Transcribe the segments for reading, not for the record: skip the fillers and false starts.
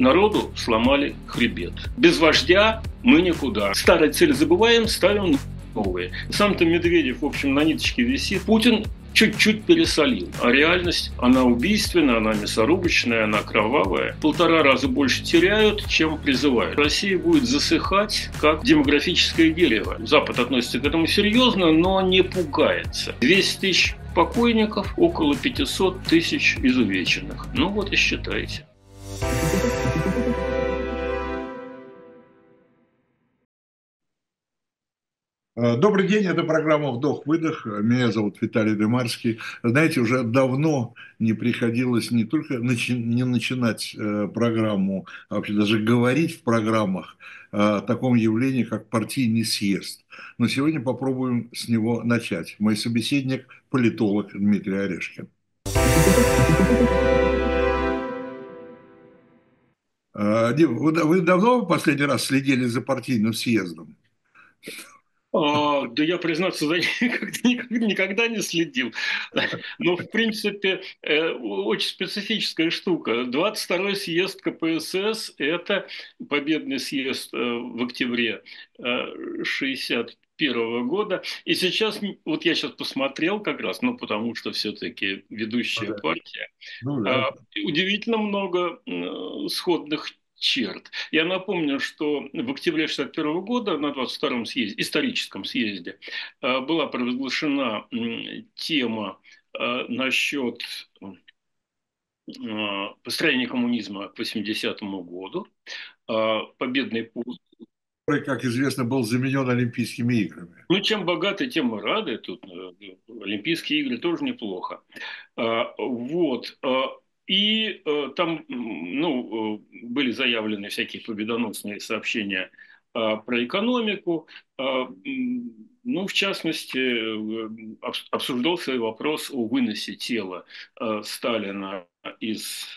Народу сломали хребет. Без вождя мы никуда. Старые цели забываем, ставим новые. Сам-то Медведев, в общем, на ниточке висит. Путин чуть-чуть пересолил. А реальность, она убийственная, она мясорубочная, она кровавая. 1,5 раза больше теряют, чем призывают. Россия будет засыхать, как демографическое дерево. Запад относится к этому серьезно, но не пугается. 200 тысяч покойников, около 500 тысяч изувеченных. Ну вот и считайте. Добрый день, это программа «Вдох-выдох». Меня зовут Виталий Дымарский. Знаете, уже давно не приходилось не только не начинать программу, а вообще даже говорить в программах о таком явлении, как партийный съезд. Но сегодня попробуем с него начать. Мой собеседник – политолог Дмитрий Орешкин. Дим, вы давно в последний раз следили за партийным съездом? Да я, признаться, за ним никогда не следил. Но, в принципе, очень специфическая штука. 22-й съезд КПСС – это победный съезд в октябре 1961 года. И сейчас, вот я сейчас посмотрел как раз, ну, потому что все-таки ведущая партия, Ну да. удивительно много сходных черт. Я напомню, что в октябре 1961 года на 22-м съезде, историческом съезде была провозглашена тема насчет построения коммунизма к 80-му году. Победный путь. Который, как известно, был заменен Олимпийскими играми. Ну, чем богаты, тем мы рады. Тут Олимпийские игры тоже неплохо. Вот. И там ну, были заявлены всякие победоносные сообщения про экономику. Ну, в частности, обсуждался вопрос о выносе тела Сталина из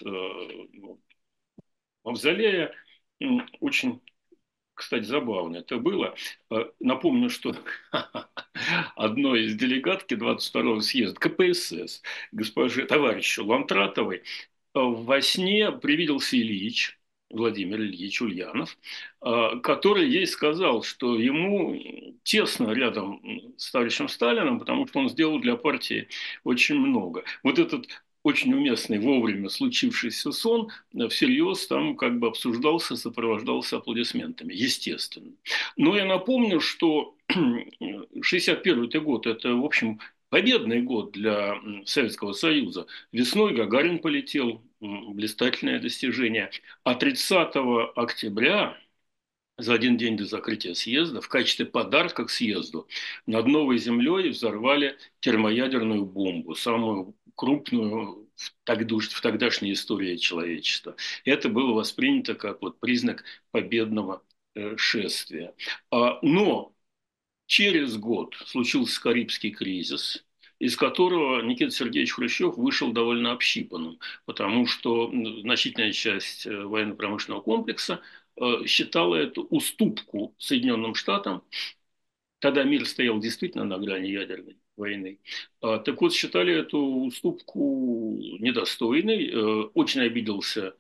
мавзолея. Очень, кстати, забавно это было. Напомню, что одной из делегатки 22-го съезда КПСС, товарищу Лантратовой, во сне привиделся Ильич, Владимир Ильич Ульянов, который ей сказал, что ему тесно рядом с товарищем Сталиным, потому что он сделал для партии очень много. Вот этот очень уместный, вовремя случившийся сон всерьез там как бы обсуждался, сопровождался аплодисментами, естественно. Но я напомню, что 61-й год – это, в общем, победный год для Советского Союза. Весной Гагарин полетел, блистательное достижение. А 30 октября, за один день до закрытия съезда, в качестве подарка к съезду, над Новой Землей взорвали термоядерную бомбу, самую крупную в тогдашней истории человечества. Это было воспринято как вот признак победного шествия. Но через год случился Карибский кризис, из которого Никита Сергеевич Хрущев вышел довольно общипанным, потому что значительная часть военно-промышленного комплекса считала эту уступку Соединенным Штатам. Тогда мир стоял действительно на грани ядерной войны. Так вот, считали эту уступку недостойной. Очень обиделся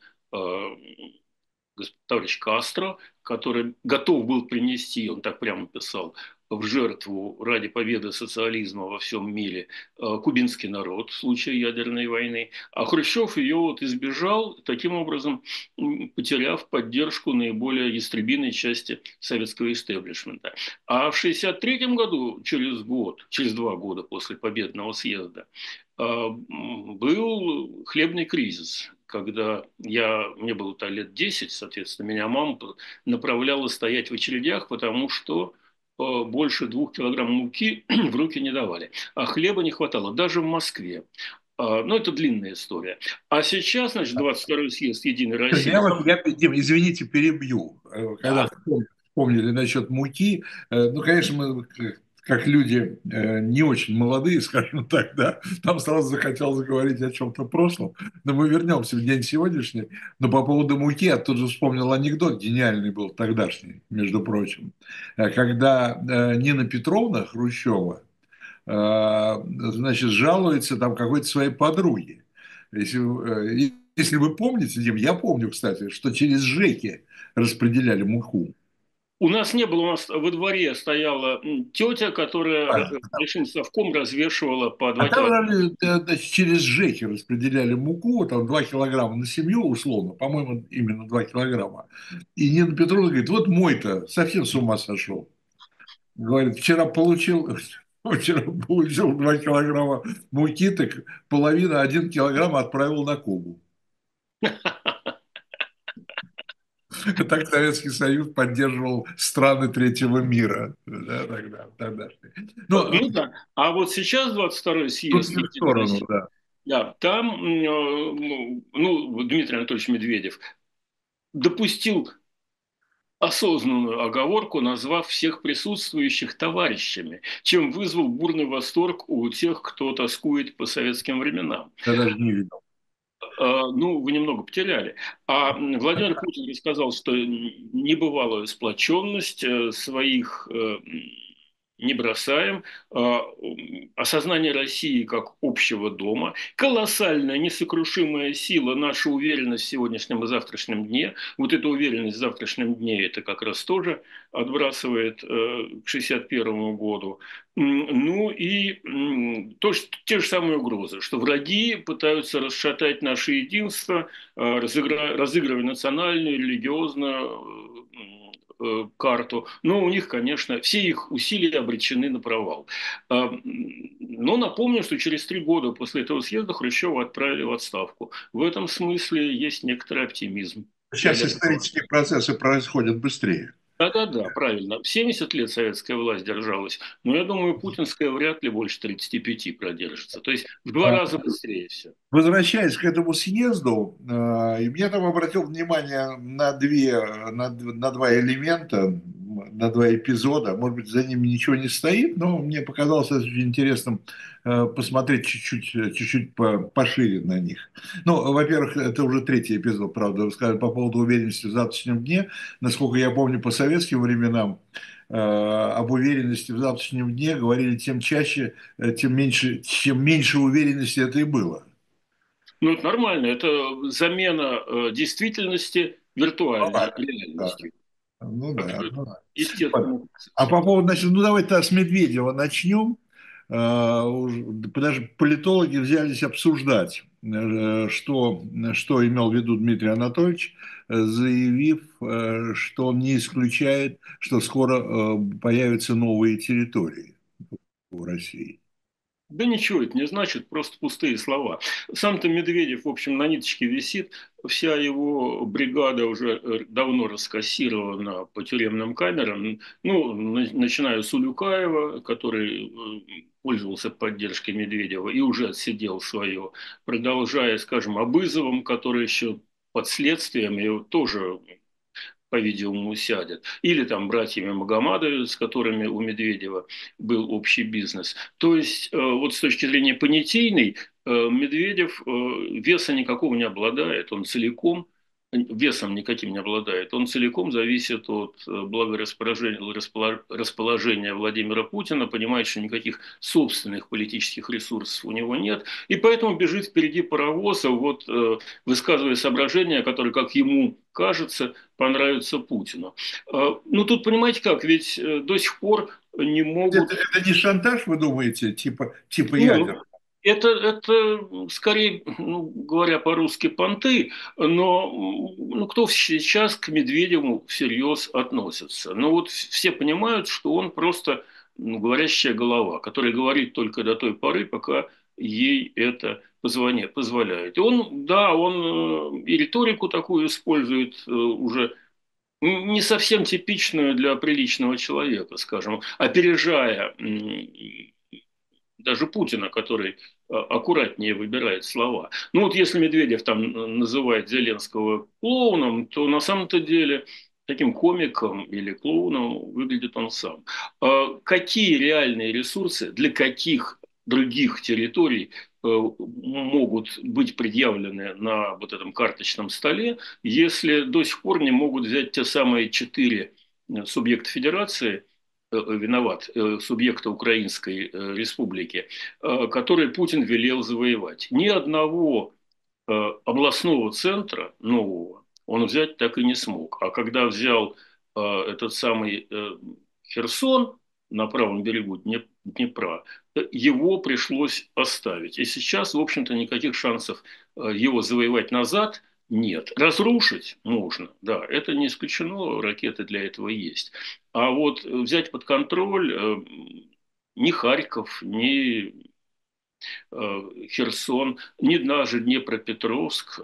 товарищ Кастро, который готов был принести, он так прямо писал, в жертву ради победы социализма во всем мире кубинский народ в случае ядерной войны. А Хрущев ее вот избежал, таким образом потеряв поддержку наиболее ястребиной части советского истеблишмента. А в 1963 году, через 2 года после победного съезда, был хлебный кризис, когда мне было лет 10, соответственно, меня мама направляла стоять в очередях, потому что больше 2 килограмм муки в руки не давали. А хлеба не хватало, даже в Москве. Ну, это длинная история. А сейчас, значит, 22-й съезд Единой России. Дим, извините, перебью. Когда Да. вспомнили насчет муки, ну, конечно, мы как люди не очень молодые, скажем так, да, там сразу захотелось говорить о чем-то прошлом, но мы вернемся в день сегодняшний. Но по поводу муки я тут же вспомнил анекдот, гениальный был тогдашний, между прочим, когда Нина Петровна Хрущева, значит, жалуется там какой-то своей подруге. Если вы помните, Дим, я помню, кстати, что через ЖЭКи распределяли муку. У нас не было, у нас во дворе стояла тетя, которая А, лишний совком развешивала по а 2 там килограмма. значит, через ЖЭКи распределяли муку, там 2 килограмма на семью, условно, по-моему, именно 2 килограмма. И Нина Петровна говорит, вот мой-то совсем с ума сошел. Говорит, вчера получил 2 килограмма муки, так половина, 1 килограмм отправил на Кубу. Так Советский Союз поддерживал страны третьего мира. Да, тогда. Но Ну да. А вот сейчас 22-й съезд шутки в Единой сторону, России, да. да, там, Дмитрий Анатольевич Медведев допустил осознанную оговорку, назвав всех присутствующих товарищами, чем вызвал бурный восторг у тех, кто тоскует по советским временам. Я даже не видел. Ну, вы немного потеряли. А Владимир Путин рассказал, что небывалую сплоченность своих не бросаем, осознание России как общего дома, колоссальная несокрушимая сила, наша уверенность в сегодняшнем и завтрашнем дне. Вот эта уверенность в завтрашнем дне, это как раз тоже отбрасывает к 1961 году. Ну и те же самые угрозы, что враги пытаются расшатать наше единство, разыгрывая национальную, религиозную карту. Но у них, конечно, все их усилия обречены на провал. Но напомню, что через 3 года после этого съезда Хрущева отправили в отставку. В этом смысле есть некоторый оптимизм. Я Сейчас даже исторические процессы происходят быстрее. Да-да-да, правильно. 70 лет советская власть держалась, но я думаю, путинская вряд ли больше 35 продержится. То есть в 2 раза быстрее все. Возвращаясь к этому съезду, я там обратил внимание на два элемента, на два эпизода. Может быть, за ними ничего не стоит, но мне показалось очень интересным посмотреть чуть-чуть пошире на них. Ну, во-первых, это уже третий эпизод, правда, вы сказали по поводу уверенности в завтрашнем дне. Насколько я помню, по советским временам об уверенности в завтрашнем дне говорили тем чаще, чем меньше уверенности это и было. Ну, это нормально. Это замена действительности Ну виртуальной да, да. реальностью. Ну да, Абсолютно ну да. Вот. естественным А процессом. по поводу, значит, ну давайте с Медведева начнем. Даже политологи взялись обсуждать, что имел в виду Дмитрий Анатольевич, заявив, что он не исключает, что скоро появятся новые территории в России. Да ничего это не значит, просто пустые слова. Сам-то Медведев, в общем, на ниточке висит. Вся его бригада уже давно раскассирована по тюремным камерам. Ну, начиная с Улюкаева, который пользовался поддержкой Медведева и уже отсидел свое, продолжая, скажем, Абызовым, который еще под следствием и тоже по-видимому, сядет. Или там братьями Магомадове, с которыми у Медведева был общий бизнес. То есть вот с точки зрения понятийной, Медведев веса никакого не обладает, он целиком весом никаким не обладает. Он целиком зависит от расположения Владимира Путина, понимает, что никаких собственных политических ресурсов у него нет, и поэтому бежит впереди паровоза, вот, высказывая соображения, которые, как ему кажется, понравятся Путину. Ну, тут понимаете как, ведь до сих пор не могут. Это не шантаж, вы думаете, типа Не, ядер? ну, это скорее, ну, говоря по-русски, понты, но ну, кто сейчас к Медведеву всерьез относится? Ну вот все понимают, что он просто говорящая голова, которая говорит только до той поры, пока ей это позволяет. И он, да, он и риторику такую использует уже не совсем типичную для приличного человека, скажем, опережая даже Путина, который аккуратнее выбирает слова. Ну вот если Медведев там называет Зеленского клоуном, то на самом-то деле таким комиком или клоуном выглядит он сам. Какие реальные ресурсы для каких других территорий могут быть предъявлены на вот этом карточном столе, если до сих пор не могут взять те самые 4 субъекта федерации, виноват, субъекта Украинской республики, который Путин велел завоевать. Ни одного областного центра нового он взять так и не смог. А когда взял этот самый Херсон на правом берегу Днепра, его пришлось оставить. И сейчас, в общем-то, никаких шансов его завоевать назад нет. Разрушить можно, да, это не исключено, ракеты для этого есть. А вот взять под контроль ни Харьков, ни Херсон, не даже Днепропетровск.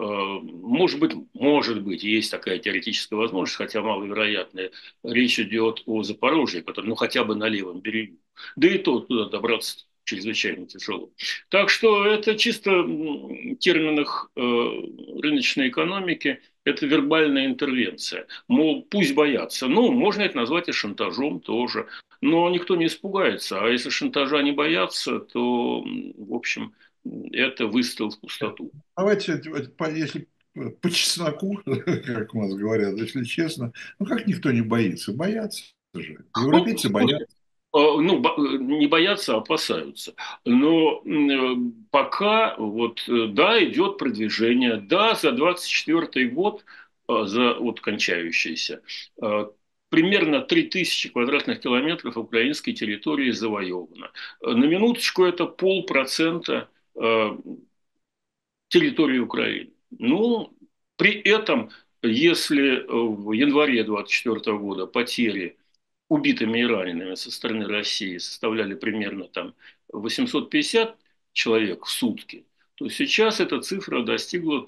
Может быть, есть такая теоретическая возможность, хотя маловероятная. Речь идет о Запорожье, который, ну, хотя бы на левом берегу. Да и то туда добраться чрезвычайно тяжело. Так что это чисто в терминах рыночной экономики, это вербальная интервенция. Мол, пусть боятся. Ну, можно это назвать и шантажом тоже. Но никто не испугается. А если шантажа не боятся, то, в общем, это выстрел в пустоту. Давайте, если по чесноку, как у нас говорят, если честно, ну как никто не боится? Боятся же. Ну, Европейцы слушайте, боятся. не боятся, а опасаются. Но пока вот, да, идет продвижение, да, за 24 год, за вот кончающийся, примерно 3000 квадратных километров украинской территории завоевано. На минуточку это 0,5% территории Украины. Ну, при этом, если в январе 24 года потери убитыми и ранеными со стороны России составляли примерно там 850 человек в сутки, то сейчас эта цифра достигла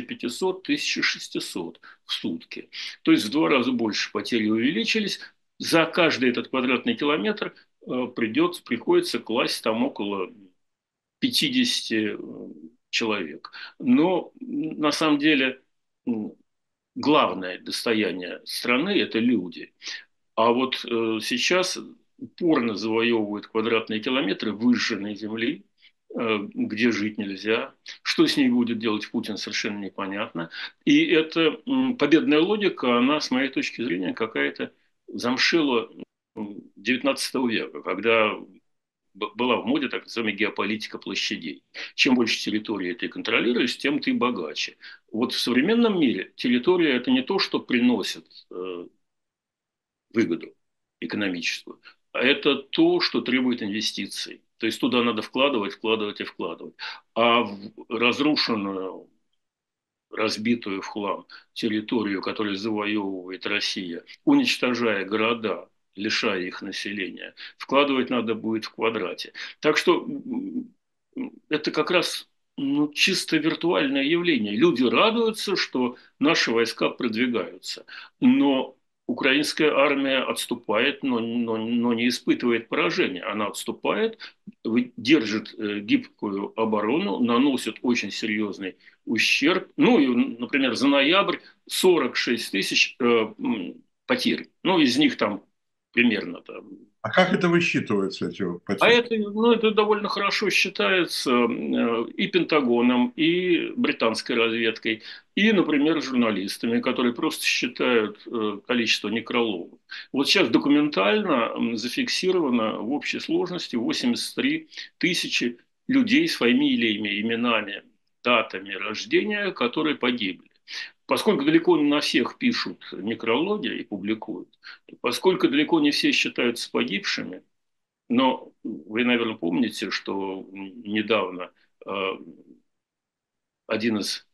1500-1600 в сутки. То есть в 2 раза больше потери увеличились. За каждый этот квадратный километр приходится класть там около 50 человек. Но на самом деле главное достояние страны – это люди. А вот сейчас упорно завоевывают квадратные километры выжженной земли, где жить нельзя. Что с ней будет делать Путин, совершенно непонятно. И эта победная логика, она, с моей точки зрения, какая-то замшила XIX века, когда была в моде так называемая геополитика площадей. Чем больше территории ты контролируешь, тем ты богаче. Вот в современном мире территория – это не то, что приносит выгоду экономическую, а это то, что требует инвестиций. То есть туда надо вкладывать, вкладывать и вкладывать. А в разрушенную, разбитую в хлам территорию, которую завоевывает Россия, уничтожая города, лишая их населения, вкладывать надо будет в квадрате. Так что это как раз чисто виртуальное явление. Люди радуются, что наши войска продвигаются. Но украинская армия отступает, но не испытывает поражения. Она отступает, держит гибкую оборону, наносит очень серьезный ущерб. Ну, и, например, за ноябрь 46 тысяч потерь. Ну, из них там примерно там. А как это высчитывается, эти А потери? это, это довольно хорошо считается и Пентагоном, и британской разведкой, и, например, журналистами, которые просто считают количество некрологов. Вот сейчас документально зафиксировано в общей сложности 83 тысячи людей с фамилиями, именами, датами рождения, которые погибли. Поскольку далеко не на всех пишут некрологи и публикуют, поскольку далеко не все считаются погибшими, но вы, наверное, помните, что недавно э, один из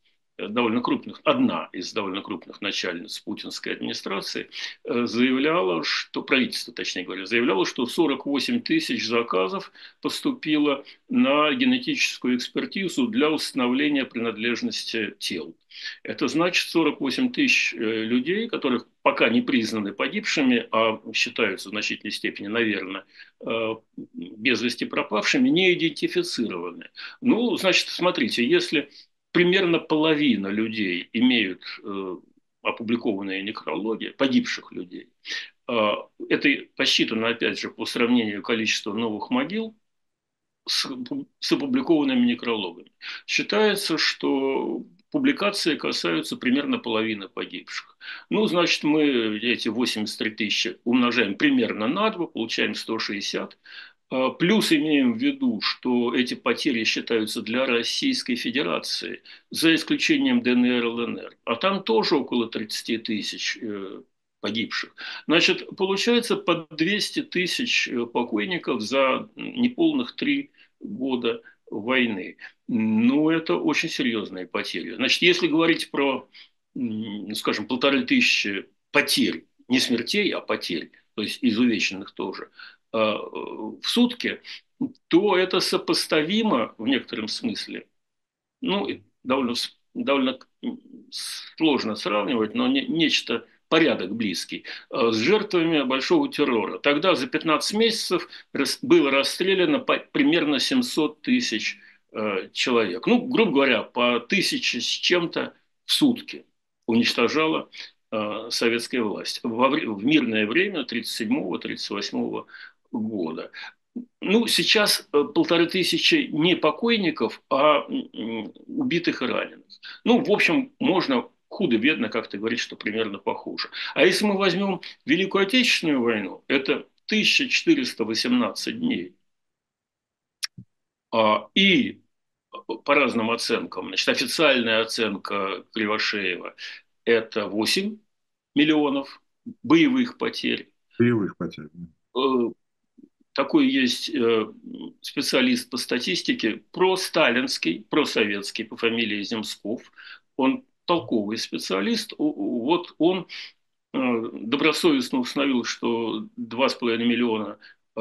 одна из довольно крупных начальниц путинской администрации заявляла, что, правительство, точнее говоря, заявляло, что 48 тысяч заказов поступило на генетическую экспертизу для установления принадлежности тел. Это значит 48 тысяч людей, которых пока не признаны погибшими, а считаются в значительной степени, наверное, без вести пропавшими, не идентифицированы. Ну, значит, смотрите, если примерно половина людей имеют опубликованные некрологи, погибших людей, это посчитано, опять же, по сравнению количества новых могил с опубликованными некрологами. Считается, что публикации касаются примерно половины погибших. Ну, значит, мы эти 83 тысячи умножаем примерно на 2, получаем 160. Плюс имеем в виду, что эти потери считаются для Российской Федерации, за исключением ДНР, ЛНР. А там тоже около 30 тысяч погибших. Значит, получается по 200 тысяч покойников за неполных 3 года войны. Ну, это очень серьезные потери. Значит, если говорить про, скажем, 1500 потерь, не смертей, а потерь, то есть изувеченных тоже, в сутки, то это сопоставимо в некотором смысле. Ну, довольно сложно сравнивать, но нечто порядок близкий, с жертвами большого террора. Тогда за 15 месяцев было расстреляно примерно 700 тысяч человек. Ну, грубо говоря, по 1000 с чем-то в сутки уничтожала советская власть в мирное время 1937-1938 года. Ну, сейчас 1500 не покойников, а убитых и раненых. Ну, в общем, можно худо-бедно как-то говорить, что примерно похоже. А если мы возьмем Великую Отечественную войну, это 1418 дней. И по разным оценкам, значит, официальная оценка Кривошеева – это 8 миллионов боевых потерь. Боевых потерь. Э, Такой есть специалист по статистике, просталинский, просоветский, по фамилии Земсков. Он толковый специалист. Вот он добросовестно установил, что 2,5 миллиона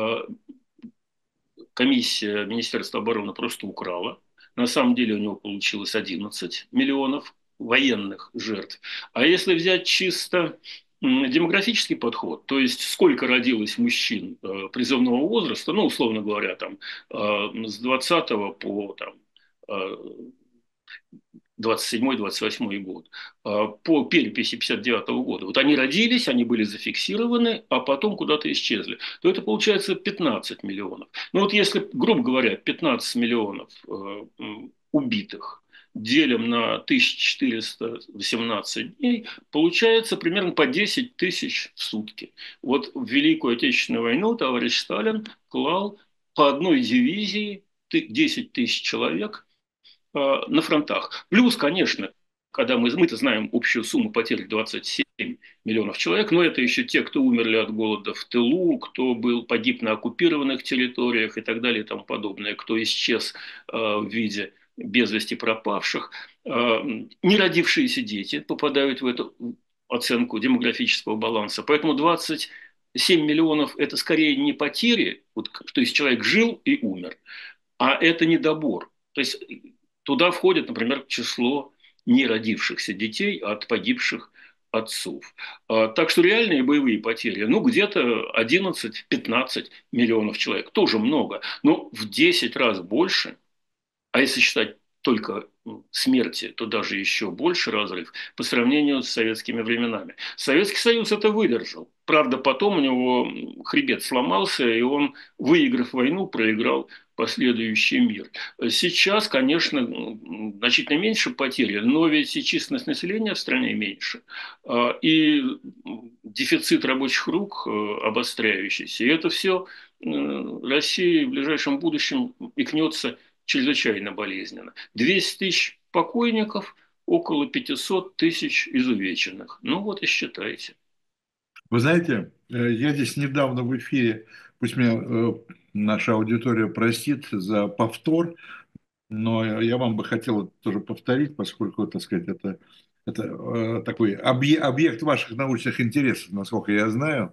комиссия Министерства обороны просто украла. На самом деле у него получилось 11 миллионов военных жертв. А если взять чисто демографический подход, то есть сколько родилось мужчин призывного возраста, ну, условно говоря, там, с 20 по там, 27-28 год, по переписи 59 года, вот они родились, они были зафиксированы, а потом куда-то исчезли, то это получается 15 миллионов. Ну вот если, грубо говоря, 15 миллионов убитых делим на 1418 дней, получается примерно по 10 тысяч в сутки. Вот в Великую Отечественную войну товарищ Сталин клал по одной дивизии 10 тысяч человек на фронтах. Плюс, конечно, когда мы-то знаем общую сумму потерь 27 миллионов человек, но это еще те, кто умерли от голода в тылу, кто погиб на оккупированных территориях и так далее и тому подобное, кто исчез в виде без вести пропавших. Неродившиеся дети попадают в эту оценку демографического баланса. Поэтому 27 миллионов – это скорее не потери, вот, то есть человек жил и умер, а это недобор. То есть туда входит, например, число неродившихся детей от погибших отцов. Так что реальные боевые потери, ну, где-то 11-15 миллионов человек, тоже много, но в 10 раз больше, а если считать только смерти, то даже еще больше разрыв по сравнению с советскими временами. Советский Союз это выдержал. Правда, потом у него хребет сломался, и он, выиграв войну, проиграл последующий мир. Сейчас, конечно, значительно меньше потери, но ведь и численность населения в стране меньше, и дефицит рабочих рук обостряющийся. И это все России в ближайшем будущем икнется чрезвычайно болезненно. 200 тысяч покойников, около 500 тысяч изувеченных. Ну вот и считайте. Вы знаете, я здесь недавно в эфире, пусть меня наша аудитория простит за повтор, но я вам бы хотел это тоже повторить, поскольку, так сказать, это такой объект ваших научных интересов, насколько я знаю.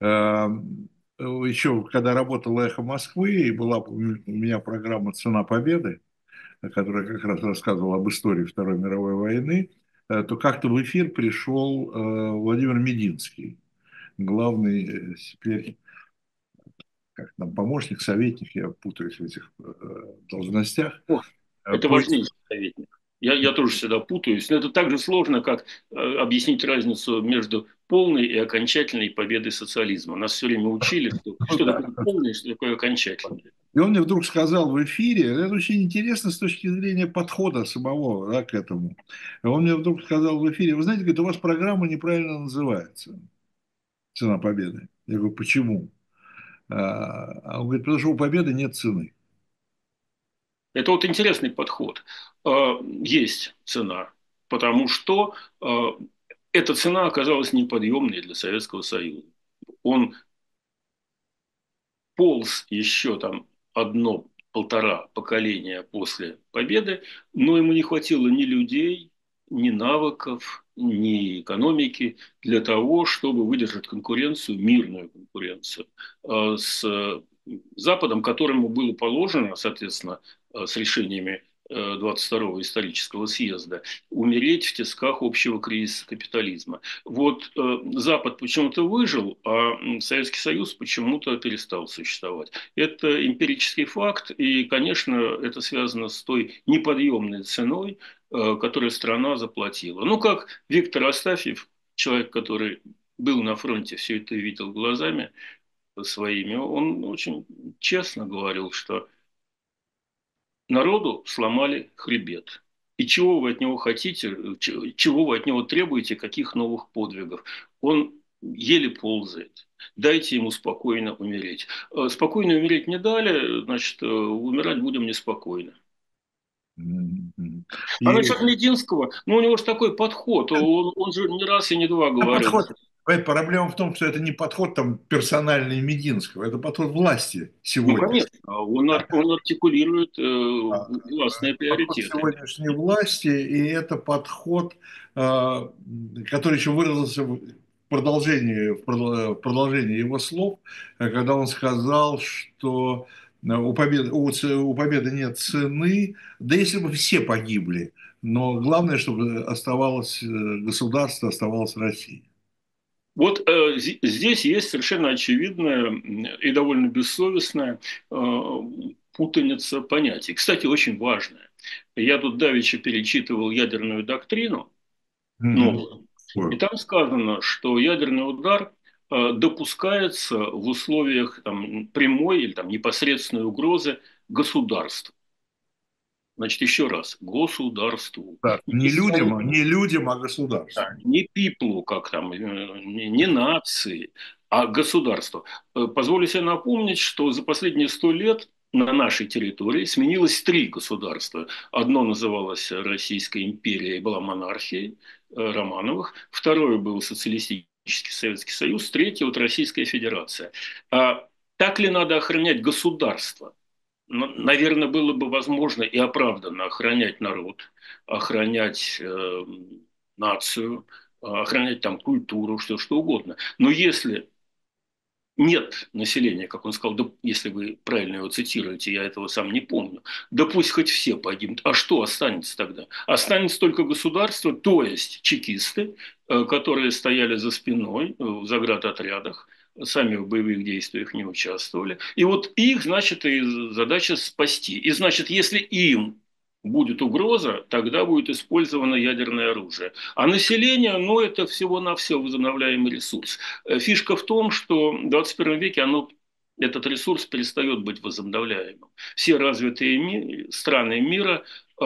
Еще когда работала «Эхо Москвы», и была у меня программа «Цена победы», которая как раз рассказывала об истории Второй мировой войны, то как-то в эфир пришел Владимир Мединский, главный теперь как там, помощник, советник, я путаюсь в этих должностях. О, это По... важнейший советник. Я тоже всегда путаюсь. Но это так же сложно, как объяснить разницу между полной и окончательной победой социализма. Нас все время учили, что такое полное, что такое окончательное. И он мне вдруг сказал в эфире, это очень интересно с точки зрения подхода самого, да, к этому. И он мне вдруг сказал в эфире, вы знаете, говорит, у вас программа неправильно называется «Цена победы». Я говорю, почему? Он говорит, потому что у победы нет цены. Это вот интересный подход. Есть цена, потому что эта цена оказалась неподъемной для Советского Союза. Он полз еще там одно-полтора поколения после победы, но ему не хватило ни людей, ни навыков, ни экономики для того, чтобы выдержать конкуренцию, мирную конкуренцию с Западом, которому было положено, соответственно, с решениями 22-го исторического съезда, умереть в тисках общего кризиса капитализма. Вот Запад почему-то выжил, а Советский Союз почему-то перестал существовать. Это эмпирический факт, и, конечно, это связано с той неподъемной ценой, которую страна заплатила. Ну, как Виктор Астафьев, человек, который был на фронте, все это видел глазами своими, он очень честно говорил, что народу сломали хребет. И чего вы от него хотите, чего вы от него требуете, каких новых подвигов? Он еле ползает. Дайте ему спокойно умереть. Спокойно умереть не дали, значит, умирать будем неспокойно. А И насчет Мединского, ну, у него же такой подход. Он же не раз и не два говорил. подход, проблема в том, что это не подход там персональный Мединского, это подход власти Ну, сегодня. конечно, он артикулирует властные Подход приоритеты. сегодняшней власти, и это подход, который еще выразился в продолжении его слов, когда он сказал, что у победы нет цены, да если бы все погибли, но главное, чтобы оставалось государство, оставалась Россия. Вот здесь есть совершенно очевидная и довольно бессовестная путаница понятий. Кстати, очень важная. Я тут давеча перечитывал ядерную доктрину Мгм. новую, и там сказано, что ядерный удар допускается в условиях там, прямой или там, непосредственной угрозы государству. Значит, еще раз, государству. Да, не людям, а государству. Не пиплу, как там, не нации, а государству. Позволю себе напомнить, что за последние 100 лет на нашей территории сменилось три государства. Одно называлось Российская империя и была монархией Романовых. Второе был социалистический Советский Союз. Третье вот Российская Федерация. А так ли надо охранять государство? Наверное, было бы возможно и оправданно охранять народ, охранять нацию, охранять там культуру, все что угодно. Но если нет населения, как он сказал, да, если вы правильно его цитируете, я этого сам не помню, да пусть хоть все погибнут. А что останется тогда? Останется только государство, то есть чекисты, которые стояли за спиной в заградотрядах, сами в боевых действиях не участвовали. И вот их, значит, и задача спасти. И, значит, если им будет угроза, тогда будет использовано ядерное оружие. А население, ну, это всего-навсего возобновляемый ресурс. Фишка в том, что в 21 веке этот ресурс перестает быть возобновляемым. Все развитые страны мира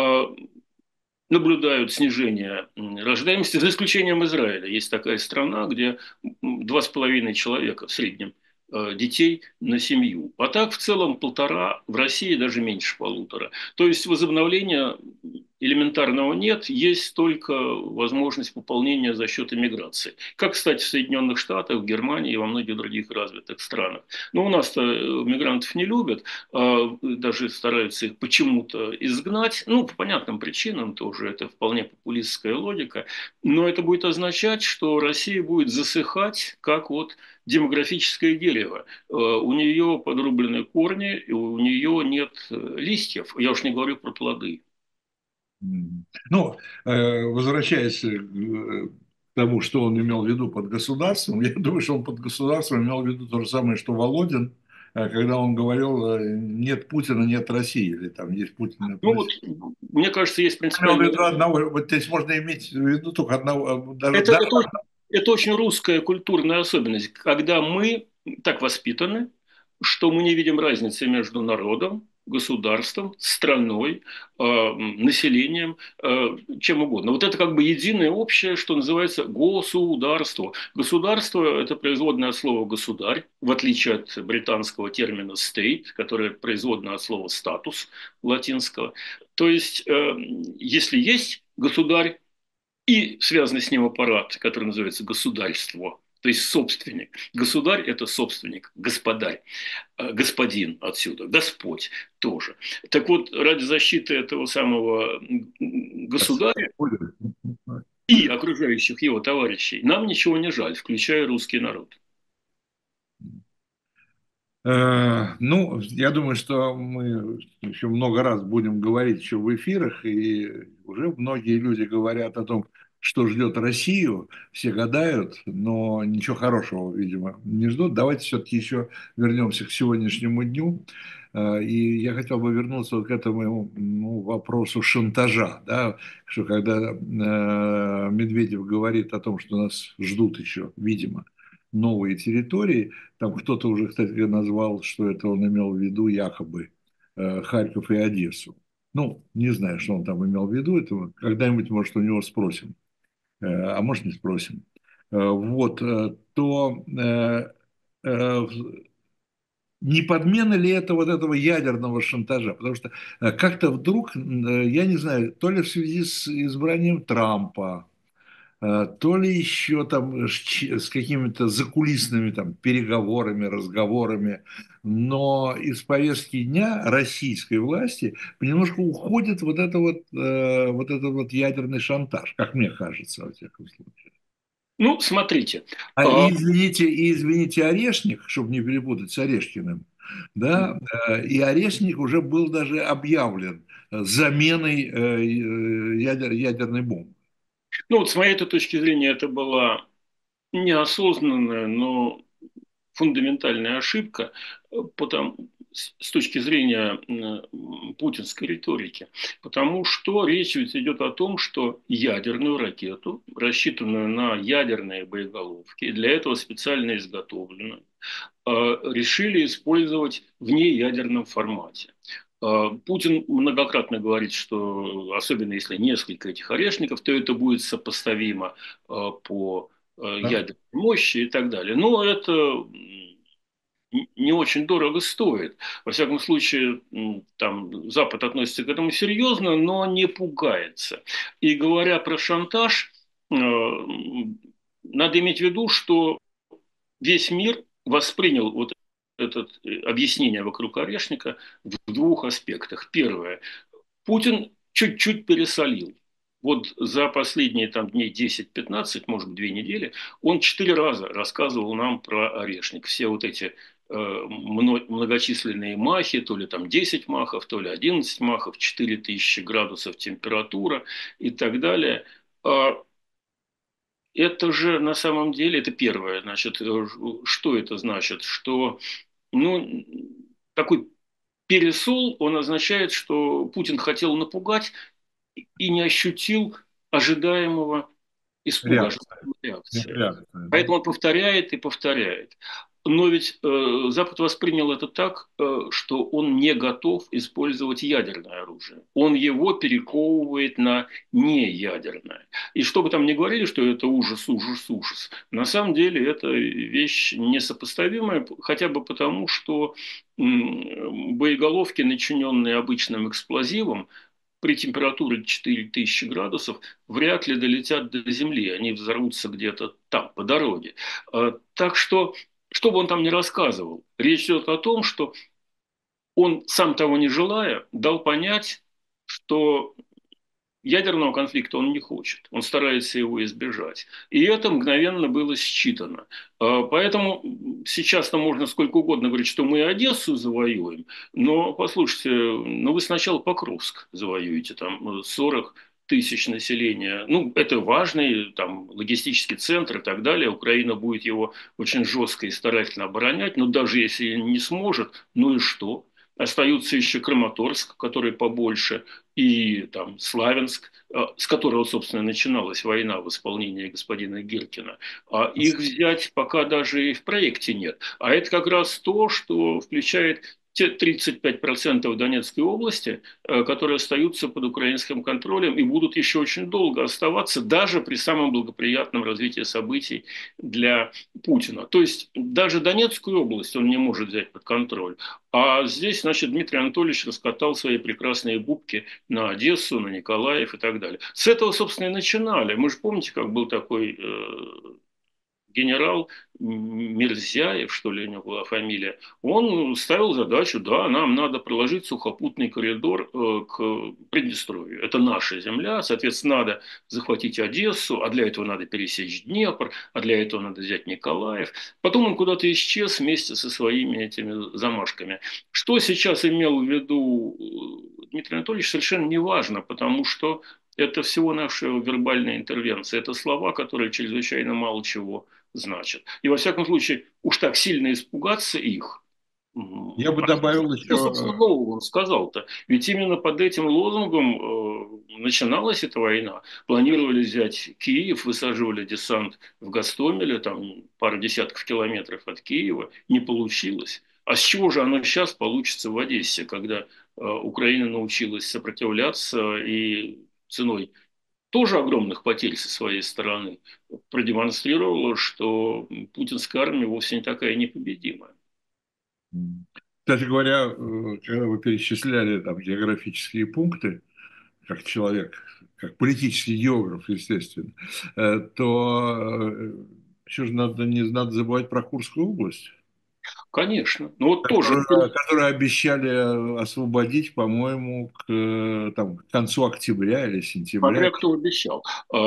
наблюдают снижение рождаемости, за исключением Израиля. Есть такая страна, где 2,5 человека в среднем детей на семью. А так в целом полтора, в России даже меньше полутора. То есть возобновления элементарного нет, есть только возможность пополнения за счет иммиграции. Как, кстати, в Соединенных Штатах, в Германии и во многих других развитых странах. Но у нас-то мигрантов не любят, даже стараются их почему-то изгнать. Ну, по понятным причинам тоже, это вполне популистская логика. Но это будет означать, что Россия будет засыхать, как вот демографическое дерево. У нее подрублены корни, и у нее нет листьев. Я уж не говорю про плоды. Ну, возвращаясь к тому, что он имел в виду под государством, я думаю, что он под государством имел в виду то же самое, что Володин, когда он говорил, нет Путина, нет России, или там есть Путин, нет Ну вот, России. мне кажется, есть Он имел в принципиальная. виду одного, вот здесь можно иметь в виду только одного, Это, это, очень- это очень русская культурная особенность, когда мы так воспитаны, что мы не видим разницы между народом государством, страной, населением, чем угодно. Вот это как бы единое общее, что называется государство. Государство – это производное от слова «государь», в отличие от британского термина «state», которое производное от слова «статус» латинского. То есть, если есть государь, и связанный с ним аппарат, который называется государство, то есть собственник. Государь – это собственник, господарь, господин отсюда, Господь тоже. Так вот, ради защиты этого самого государя и окружающих его товарищей нам ничего не жаль, включая русский народ. Ну, я думаю, что мы еще много раз будем говорить еще в эфирах, и уже многие люди говорят о том, что ждет Россию, все гадают, но ничего хорошего, видимо, не ждут. Давайте все-таки еще вернемся к сегодняшнему дню. И я хотел бы вернуться вот к этому вопросу шантажа, да, что когда Медведев говорит о том, что нас ждут еще, видимо, новые территории, там кто-то уже, кстати, назвал, что это он имел в виду якобы Харьков и Одессу. Ну, не знаю, что он там имел в виду, это когда-нибудь, может, у него спросим, а может, не спросим. Вот, то э, не подмена ли это вот этого ядерного шантажа? Потому что как-то вдруг, я не знаю, то ли в связи с избранием Трампа, то ли еще там с какими-то закулисными там переговорами, разговорами, но из повестки дня российской власти понемножку уходит вот этот вот ядерный шантаж, как мне кажется, во всяком случае. Ну, смотрите. И извините, Орешник, чтобы не перепутать с Орешкиным, да, и Орешник уже был даже объявлен заменой ядерной бомбы. Ну, вот с моей точки зрения, это была неосознанная, но фундаментальная ошибка с точки зрения путинской риторики, потому что речь ведь идет о том, что ядерную ракету, рассчитанную на ядерные боеголовки, для этого специально изготовленную, решили использовать в неядерном формате. Путин многократно говорит, что особенно если несколько этих орешников, то это будет сопоставимо по Да? ядерной мощи и так далее. Но это не очень дорого стоит. Во всяком случае, там Запад относится к этому серьезно, но не пугается. И говоря про шантаж, надо иметь в виду, что весь мир воспринял вот это объяснение вокруг Орешника в двух аспектах. Первое. Путин чуть-чуть пересолил. Вот за последние там, дней 10-15, может быть, 2 недели, он 4 раза рассказывал нам про Орешник. Все вот эти многочисленные махи, то ли там 10 махов, то ли 11 махов, 4000 градусов температура и так далее. Это же на самом деле, это первое, значит, что это значит? Что, ну, такой пересол, он означает, что Путин хотел напугать и не ощутил ожидаемого испуга, Реакция. ожидаемой реакции. Реакция, да? Поэтому он повторяет и повторяет. Но ведь Запад воспринял это так, что он не готов использовать ядерное оружие. Он его перековывает на неядерное. И что бы там ни говорили, что это ужас, ужас, ужас, на самом деле это вещь несопоставимая, хотя бы потому, что боеголовки, начиненные обычным эксплозивом, при температуре 4000 градусов вряд ли долетят до Земли, они взорвутся где-то там, по дороге. Так что бы он там ни рассказывал, речь идет о том, что он, сам того не желая, дал понять, что ядерного конфликта он не хочет, он старается его избежать. И это мгновенно было считано. Поэтому сейчас-то можно сколько угодно говорить, что мы Одессу завоюем, но послушайте, ну вы сначала Покровск завоюете, там 40 тысяч населения. Ну, это важный там, логистический центр и так далее. Украина будет его очень жестко и старательно оборонять, но даже если не сможет, ну и что? Остаются еще Краматорск, который побольше, и там Славянск, с которого, собственно, начиналась война в исполнении господина Гиркина. А их взять пока даже и в проекте нет. А это как раз то, что включает те 35% Донецкой области, которые остаются под украинским контролем и будут еще очень долго оставаться, даже при самом благоприятном развитии событий для Путина. То есть даже Донецкую область он не может взять под контроль. А здесь, значит, Дмитрий Анатольевич раскатал свои прекрасные губки на Одессу, на Николаев и так далее. С этого, собственно, и начинали. Мы же помните, как был такой генерал Мерзяев, что ли, у него была фамилия, он ставил задачу, да, нам надо проложить сухопутный коридор к Приднестровью. Это наша земля, соответственно, надо захватить Одессу, а для этого надо пересечь Днепр, а для этого надо взять Николаев. Потом он куда-то исчез вместе со своими этими замашками. Что сейчас имел в виду Дмитрий Анатольевич, совершенно не важно, потому что это всего-навсего вербальная интервенция. Это слова, которые чрезвычайно мало чего значит. И во всяком случае, уж так сильно испугаться их. Я бы А добавил что, собственно, еще, нового он сказал-то? Ведь именно под этим лозунгом начиналась эта война. Планировали взять Киев, высаживали десант в Гостомеле, там пару десятков километров от Киева. Не получилось. А с чего же оно сейчас получится в Одессе, когда Украина научилась сопротивляться и ценой тоже огромных потерь со своей стороны, продемонстрировала, что путинская армия вовсе не такая непобедимая. кстати говоря, когда вы перечисляли там географические пункты, как человек, как политический географ, естественно, то еще же надо, не надо забывать про Курскую область, Конечно. Но вот тоже которую обещали освободить, по-моему, там, к концу октября или сентября. смотря кто обещал.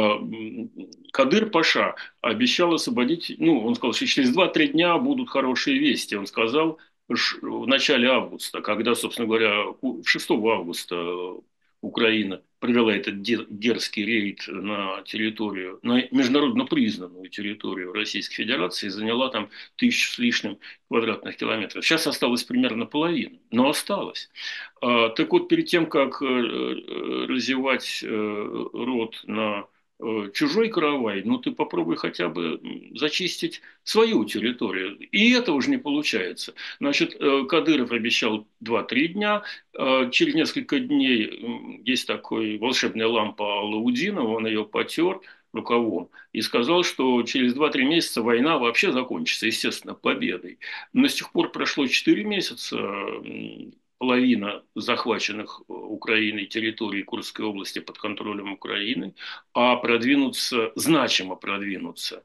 Кадыр Паша обещал освободить, ну, он сказал, что через 2-3 дня будут хорошие вести. Он сказал в начале августа, когда, собственно говоря, 6 августа Украина провела этот дерзкий рейд на территорию, на международно признанную территорию Российской Федерации, и заняла там 1000 с лишним квадратных километров. Сейчас осталось примерно половина, но осталось. Так вот, перед тем, как разевать рот на чужой каравай, ну ты попробуй хотя бы зачистить свою территорию. И это уже не получается. Значит, Кадыров обещал 2-3 дня. Через несколько дней есть такой волшебная лампа Алаудинова, он ее потер рукавом и сказал, что через 2-3 месяца война вообще закончится, естественно, победой. Но с тех пор прошло 4 месяца, половина захваченных Украиной территорий Курской области под контролем Украины, а продвинуться, значимо продвинуться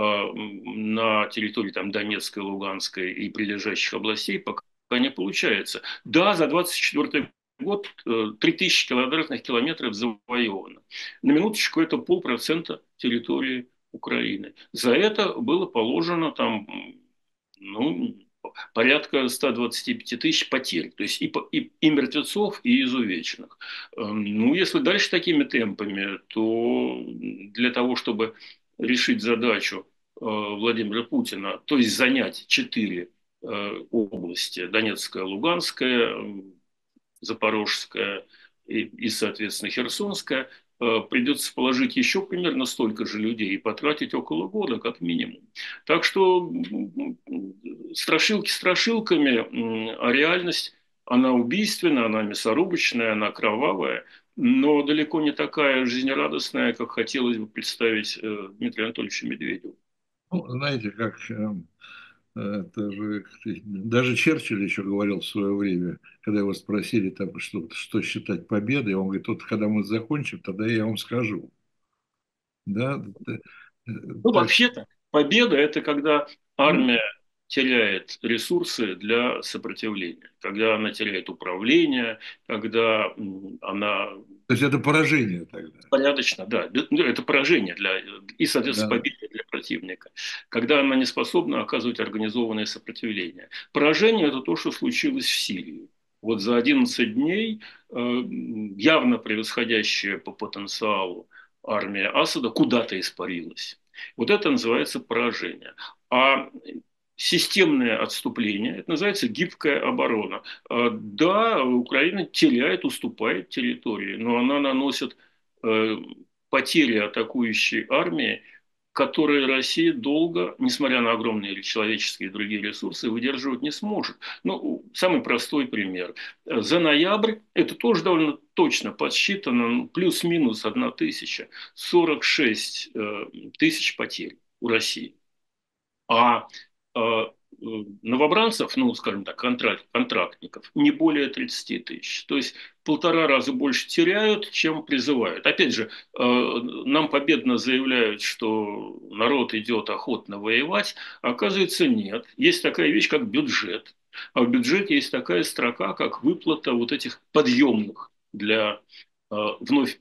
на территории там, Донецкой, Луганской и прилежащих областей пока не получается. Да, за 24 год 3000 квадратных километров завоевано. На минуточку это 0,5% территории Украины. За это было положено там, ну, порядка 125 тысяч потерь, то есть и мертвецов, и изувеченных. Ну, если дальше такими темпами, то для того, чтобы решить задачу Владимира Путина, то есть занять 4 области, Донецкая, Луганская, Запорожская и, соответственно, Херсонская, придется положить еще примерно столько же людей и потратить около года, как минимум. Так что страшилки страшилками, а реальность, она убийственная, она мясорубочная, она кровавая, но далеко не такая жизнерадостная, как хотелось бы представить Дмитрию Анатольевичу Медведеву. Ну, знаете, как это же, даже Черчилль еще говорил в свое время, когда его спросили, там, что считать победой, он говорит, вот когда мы закончим, тогда я вам скажу. Да, э, Ну, так, вообще-то, победа – это когда ну, армия теряет ресурсы для сопротивления, когда она теряет управление, когда она то есть это поражение тогда. порядочно, да, ну, это поражение для, и, Да. соответственно, победа для противника, когда она не способна оказывать организованное сопротивление. Поражение – это то, что случилось в Сирии. Вот за 11 дней явно превосходящая по потенциалу армия Асада куда-то испарилась. Вот это называется поражение. А системное отступление, это называется гибкая оборона. Да, Украина теряет, уступает территории, но она наносит э, потери атакующей армии которые Россия долго, несмотря на огромные человеческие и другие ресурсы, выдерживать не сможет. Ну, самый простой пример. За ноябрь, это тоже довольно точно подсчитано, плюс-минус 1000, 46 тысяч потерь у России. А новобранцев, ну, скажем так, контрактников, не более 30 тысяч. То есть полтора раза больше теряют, чем призывают. Опять же, нам победно заявляют, что народ идет охотно воевать, а оказывается нет. Есть такая вещь, как бюджет. А в бюджете есть такая строка, как выплата вот этих подъемных для вновь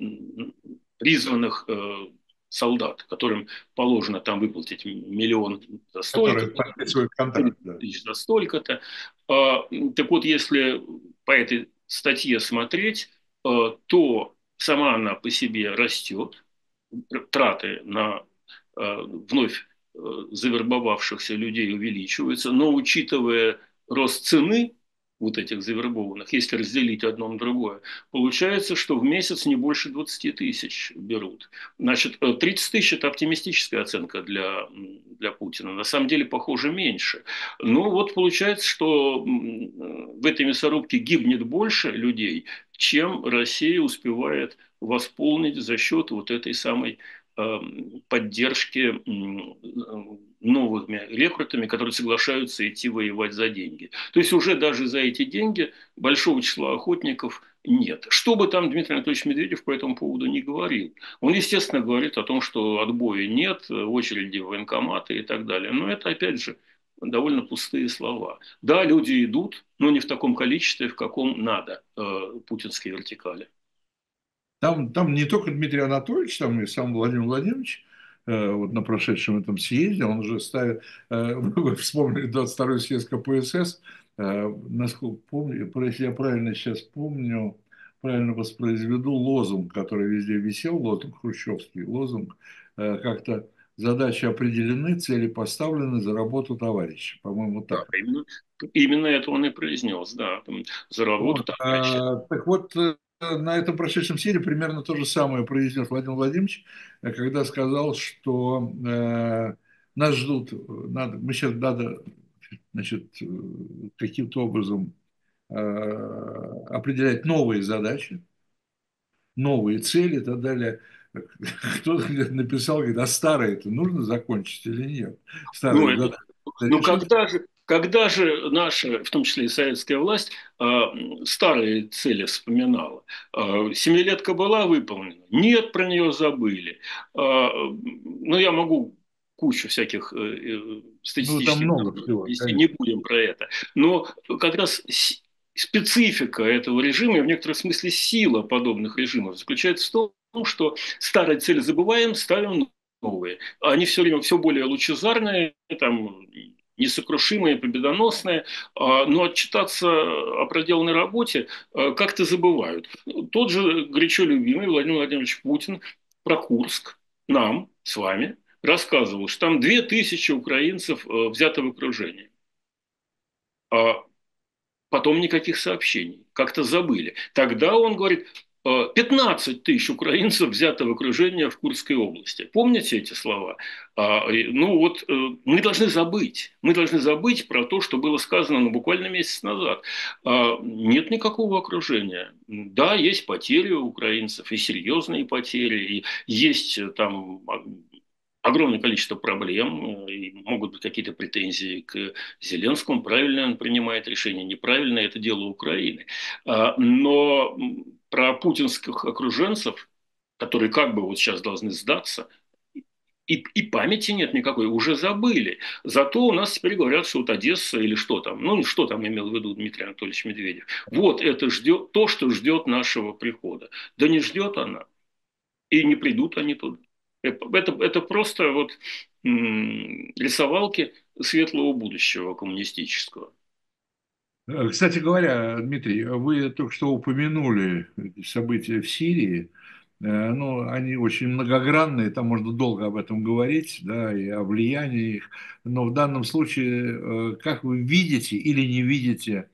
призванных солдат, которым положено там выплатить миллион за Которые столько-то, подписывают контракт. 30 Да. тысяч за столько-то. Так вот, если по этой статье смотреть, то сама она по себе растет, траты на вновь завербовавшихся людей увеличиваются, но учитывая рост цены вот этих завербованных, если разделить одно на другое, получается, что в месяц не больше 20 тысяч берут. Значит, 30 тысяч – это оптимистическая оценка для Путина. На самом деле, похоже, меньше. Ну, вот получается, что в этой мясорубке гибнет больше людей, чем Россия успевает восполнить за счет вот этой самой поддержки новыми рекрутами, которые соглашаются идти воевать за деньги. То есть уже даже за эти деньги большого числа охотников нет. Что бы там Дмитрий Анатольевич Медведев по этому поводу не говорил. Он, естественно, говорит о том, что отбоя нет, очереди в военкоматы и так далее. Но это, опять же, довольно пустые слова. Да, люди идут, но не в таком количестве, в каком надо путинской вертикали. Там не только Дмитрий Анатольевич, там и сам Владимир Владимирович, вот на прошедшем этом съезде, он уже ставит, вы вспомнили 22-й съезд КПСС, насколько помню, если я правильно сейчас помню, правильно воспроизведу лозунг, который везде висел, лозунг хрущевский, лозунг, как-то задачи определены, цели поставлены за работу товарища, по-моему, Да, так. именно это он и произнес, да, там, за работу Вот. товарища. Так вот, на этом прошедшем съезде примерно то же самое произнес Владимир Владимирович, когда сказал, что нас ждут, мы сейчас надо, значит, каким-то образом определять новые задачи, новые цели и так далее. Кто-то написал, говорит, а старые это нужно закончить или нет? Ну, Старые это, задачи ну решить. когда же наша, в том числе и советская власть, старые цели вспоминала? Семилетка была выполнена? Нет, про нее забыли. Ну, я могу кучу всяких Ну, там статистических много данных всего, привести, не конечно. будем про это. Но как раз специфика этого режима и в некотором смысле сила подобных режимов заключается в том, что старые цели забываем, ставим новые. Они все время все более лучезарные, там, несокрушимые, победоносные, но отчитаться о проделанной работе как-то забывают. Тот же горячо любимый Владимир Владимирович Путин про Курск нам с вами рассказывал, что там 2000 украинцев взято в окружение. А потом никаких сообщений, как-то забыли. Тогда он говорит, 15 тысяч украинцев взято в окружение в Курской области. Помните эти слова? Ну вот мы должны забыть про то, что было сказано буквально месяц назад. Нет никакого окружения. Да, есть потери у украинцев, и серьезные потери, и есть там огромное количество проблем, и могут быть какие-то претензии к Зеленскому, правильно он принимает решение, неправильно, это дело Украины. Но про путинских окруженцев, которые как бы вот сейчас должны сдаться, и памяти нет никакой, уже забыли. Зато у нас теперь говорят, что вот Одесса или что там, ну что там имел в виду Дмитрий Анатольевич Медведев. Вот это ждет, то, что ждет нашего прихода. Да не ждет она, и не придут они туда. Это просто вот рисовалки светлого будущего коммунистического. Кстати говоря, Дмитрий, вы только что упомянули эти события в Сирии. Ну, они очень многогранные, там можно долго об этом говорить, да, и о влиянии их. Но в данном случае, как вы видите или не видите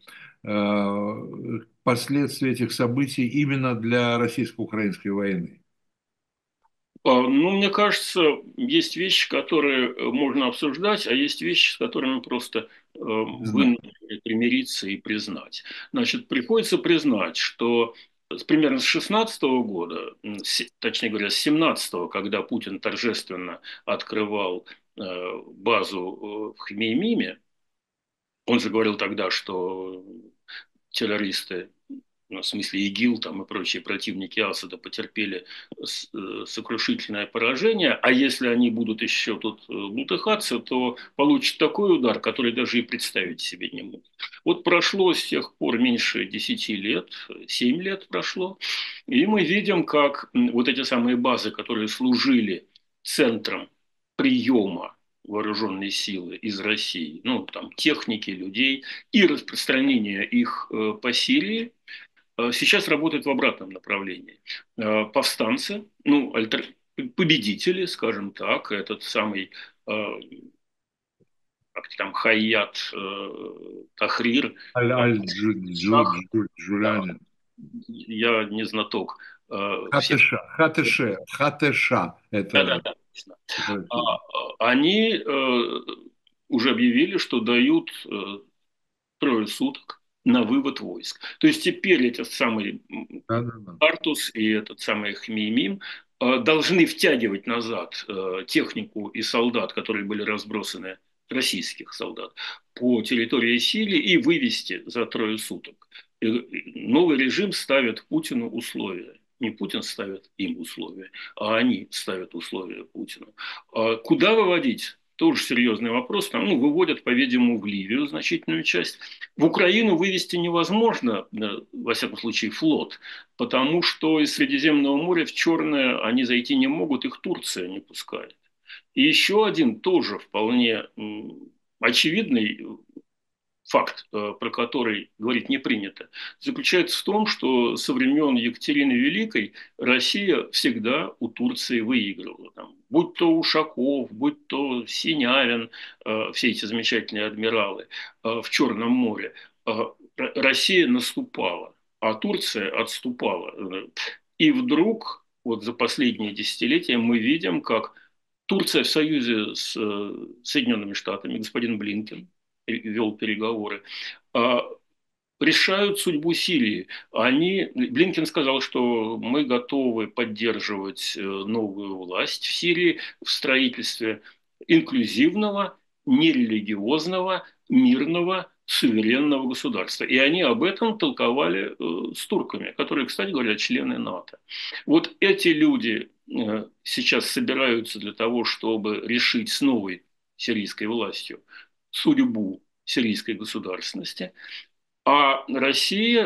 последствия этих событий именно для российско-украинской войны? Ну, мне кажется, есть вещи, которые можно обсуждать, а есть вещи, с которыми просто Не знаю. вынуждены примириться и признать. Значит, приходится признать, что примерно с 16 года, точнее говоря, с 17 когда Путин торжественно открывал базу в Хмеймиме, он же говорил тогда, что террористы, ну, в смысле ИГИЛ там и прочие противники Асада потерпели сокрушительное поражение, а если они будут еще тут бултыхаться, то получат такой удар, который даже и представить себе не могут. Вот прошло с тех пор меньше 10 лет, 7 лет прошло, и мы видим, как вот эти самые базы, которые служили центром приема вооруженные силы из России, ну, там, техники, людей и распространение их по Сирии, сейчас работают в обратном направлении. Повстанцы, ну, победители, скажем так, этот самый как там Хайят Тахрир, да, Джулиани. я не знаток всех. Хатеша. Это Да-да-да. Они уже объявили, что дают 3 суток на вывод войск. То есть теперь этот самый да, да, да. Артус и этот самый Хмеймим должны втягивать назад технику и солдат, которые были разбросаны, российских солдат, по территории Сирии и вывести за 3 суток. И новый режим ставит Путину условия. Не Путин ставит им условия, а они ставят условия Путину. Куда выводить? Тоже серьезный вопрос. Там, ну, выводят, по-видимому, в Ливию значительную часть. В Украину вывести невозможно, во всяком случае, флот, потому что из Средиземного моря в Черное они зайти не могут, их Турция не пускает. И еще один тоже вполне очевидный факт, про который говорить не принято, заключается в том, что со времен Екатерины Великой Россия всегда у Турции выигрывала. Там, будь то Ушаков, будь то Синявин, все эти замечательные адмиралы в Черном море. Россия наступала, а Турция отступала. И вдруг, вот за последние десятилетия, мы видим, как Турция в союзе с Соединенными Штатами, господин Блинкен вел переговоры, решают судьбу Сирии. Блинкен сказал, что мы готовы поддерживать новую власть в Сирии в строительстве инклюзивного, нерелигиозного, мирного, суверенного государства. И они об этом толковали с турками, которые, кстати говоря, члены НАТО. Вот эти люди сейчас собираются для того, чтобы решить с новой сирийской властью судьбу сирийской государственности. А Россия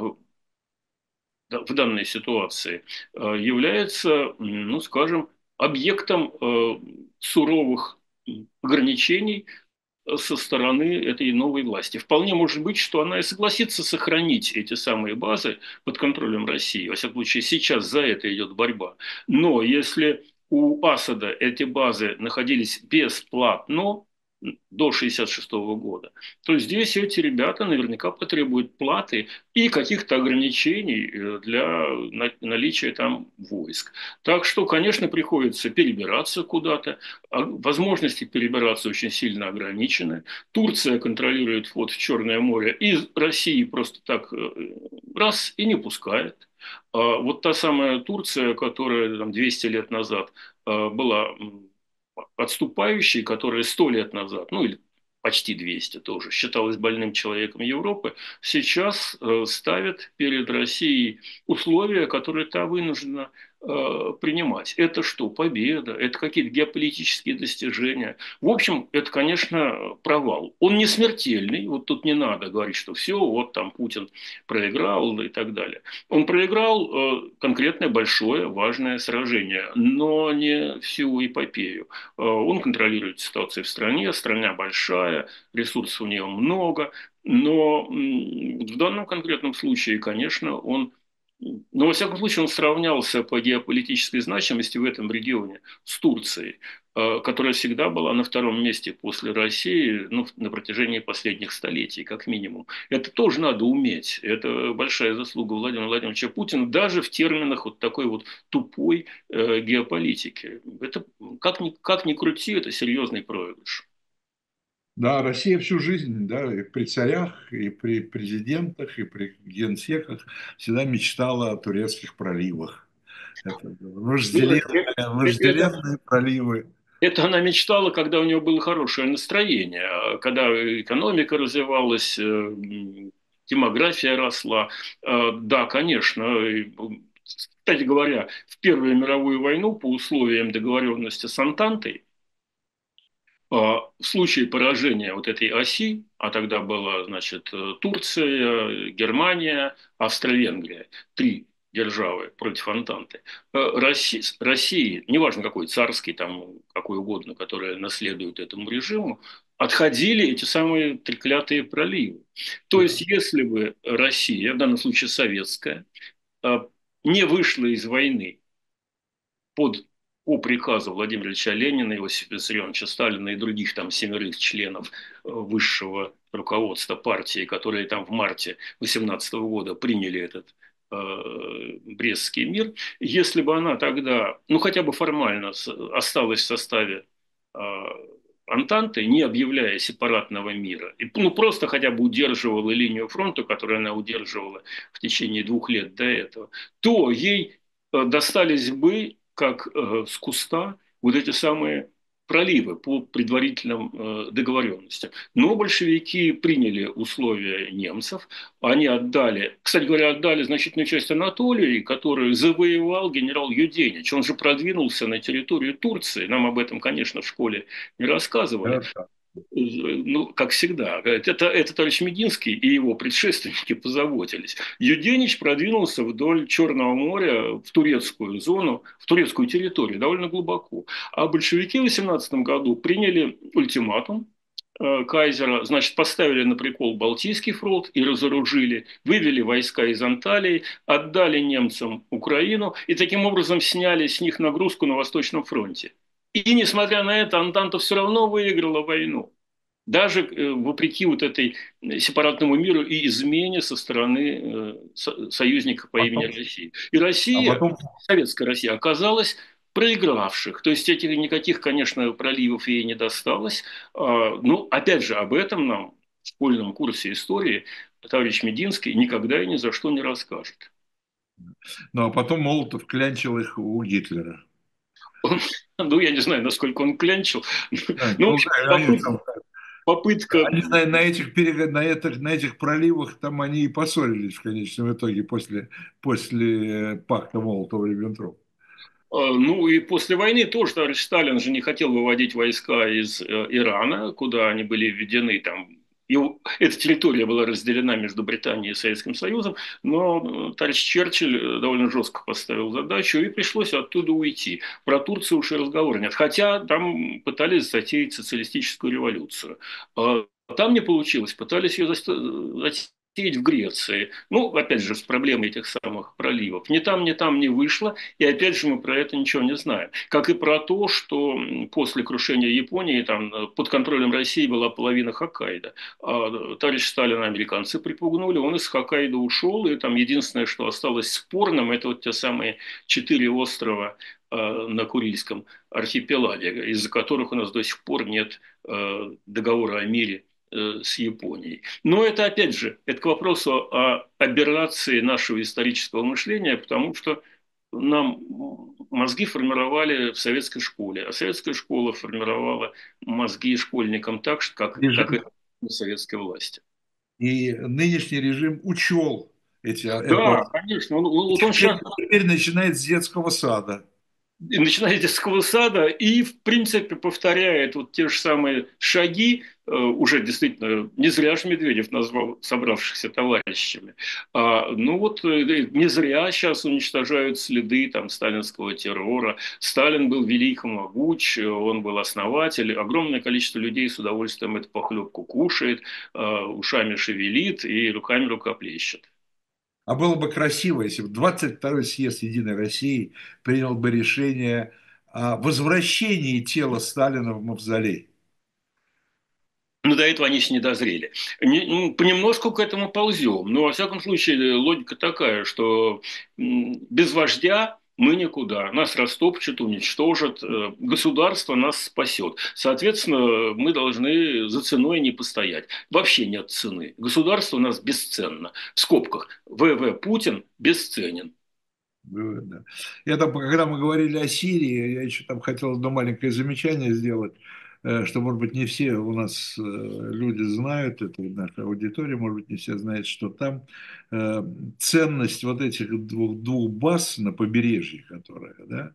в данной ситуации является, ну, скажем, объектом суровых ограничений со стороны этой новой власти. Вполне может быть, что она и согласится сохранить эти самые базы под контролем России. Во всяком случае, сейчас за это идет борьба. Но если у Асада эти базы находились бесплатно до 1966 года, то здесь эти ребята наверняка потребуют платы и каких-то ограничений для наличия там войск. Так что, конечно, приходится перебираться куда-то. Возможности перебираться очень сильно ограничены. Турция контролирует вход в Черное море, из России просто так раз и не пускает. Вот та самая Турция, которая там, 200 лет назад была отступающей, которая 100 лет назад, ну или почти 200 тоже, считалась больным человеком Европы, сейчас ставит перед Россией условия, которые та вынуждена принимать. Это что? Победа? Это какие-то геополитические достижения? В общем, это, конечно, провал. Он не смертельный. Вот тут не надо говорить, что все, вот там Путин проиграл и так далее. Он проиграл конкретное большое важное сражение, но не всю эпопею. Он контролирует ситуацию в стране, страна большая, ресурсов у нее много, но в данном конкретном случае, конечно, он, ну, во всяком случае, он сравнялся по геополитической значимости в этом регионе с Турцией. которая всегда была на втором месте после России, ну, на протяжении последних столетий, как минимум. Это тоже надо уметь. Это большая заслуга Владимира Владимировича Путина, даже в терминах вот такой вот тупой геополитики. Это, как ни крути, это серьезный проигрыш. Да, Россия всю жизнь, да, и при царях, и при президентах, и при генсеках всегда мечтала о турецких проливах. Это Ну, это, вожделенные проливы. это она мечтала, когда у нее было хорошее настроение, когда экономика развивалась, демография росла. Да, конечно. Кстати говоря, в Первую мировую войну по условиям договоренности с Антантой, в случае поражения вот этой оси, а тогда была, значит, Турция, Германия, Австро-Венгрия, три державы против Антанты. России, неважно какой, царский, там, какой угодно, которая наследует этому режиму, отходили эти самые треклятые проливы. То Да. есть, если бы Россия, в данном случае советская, э, не вышла из войны под по приказу Владимира Ильича Ленина, Иосифа Виссарионовича Сталина и других там семерых членов высшего руководства партии, которые там в марте 18 года приняли этот Брестский мир, если бы она тогда, ну хотя бы формально осталась в составе э, Антанты, не объявляя сепаратного мира, и, ну просто хотя бы удерживала линию фронта, которую она удерживала в течение 2 лет до этого, то ей достались бы как с куста вот эти самые проливы по предварительным договоренностям. Но большевики приняли условия немцев, они отдали, кстати говоря, отдали значительную часть Анатолии, которую завоевал генерал Юденич. Он же продвинулся на территорию Турции, нам об этом, конечно, в школе не рассказывали, Да. ну, как всегда, это товарищ Мединский и его предшественники позаботились. Юденич продвинулся вдоль Черного моря в турецкую зону, в турецкую территорию, довольно глубоко. А большевики в 18 году приняли ультиматум Кайзера, значит, поставили на прикол Балтийский флот и разоружили, вывели войска из Анталии, отдали немцам Украину и таким образом сняли с них нагрузку на Восточном фронте. И несмотря на это, Антанта все равно выиграла войну. Даже вопреки вот этой сепаратному миру и измене со стороны союзника по имени Потом, Россия. И а Россия, потом, советская Россия, оказалась проигравших. То есть этих никаких, конечно, проливов ей не досталось. Ну, опять же, об этом нам в школьном курсе истории товарищ Мединский никогда и ни за что не расскажет. ну, а потом Молотов клянчил их у Гитлера. Ну, я не знаю, насколько он клянчил. Да, Ну, в ну, общем, да, они, там, попытка. они на этих проливах там они и поссорились в конечном итоге после пакта Молотова-Риббентропа. Ну и после войны тоже товарищ Сталин же не хотел выводить войска из Ирана, куда они были введены там. Эта территория была разделена между Британией и Советским Союзом, но товарищ Черчилль довольно жестко поставил задачу, и пришлось оттуда уйти. Про Турцию уж и разговора нет. Хотя там пытались затеять социалистическую революцию. Там не получилось, пытались ее затеять в Греции. Ну, опять же, с проблемой этих самых проливов. Ни там не вышло, и опять же мы про это ничего не знаем. Как и про то, что после крушения Японии там под контролем России была половина Хоккайдо. А товарищ Сталина американцы припугнули, он из Хоккайдо ушел, и там единственное, что осталось спорным, это вот те самые 4 острова на Курильском архипелаге, из-за которых у нас до сих пор нет договора о мире с Японией. Но это, опять же, это к вопросу о аберрации нашего исторического мышления, потому что нам мозги формировали в советской школе, а советская школа формировала мозги школьникам так, как и Режим, советской власти. и нынешний режим учел эту. Да, конечно. Вот он сейчас Теперь начинает с детского сада. начиная с детского сада и, в принципе, повторяет вот те же самые шаги, уже действительно, не зря же Медведев назвал собравшихся товарищами. Ну вот не зря сейчас уничтожают следы там сталинского террора. Сталин был велик и могуч, он был основатель. Огромное количество людей с удовольствием эту похлебку кушает, ушами шевелит и руками рукоплещет. А было бы красиво, если бы 22-й съезд Единой России принял бы решение о возвращении тела Сталина в мавзолей. Но до этого они еще не дозрели. Понемножку к этому ползем. Но, во всяком случае, логика такая, что без вождя мы никуда. Нас растопчут, уничтожат. Государство нас спасет. Соответственно, мы должны за ценой не постоять. Вообще нет цены. Государство у нас бесценно. В скобках. ВВ Путин бесценен. Да. Я там, когда мы говорили о Сирии, я еще там хотел одно маленькое замечание сделать, что, может быть, не все у нас люди знают, это наша аудитория, может быть, не все знают, что там ценность вот этих двух баз на побережье, которые, да,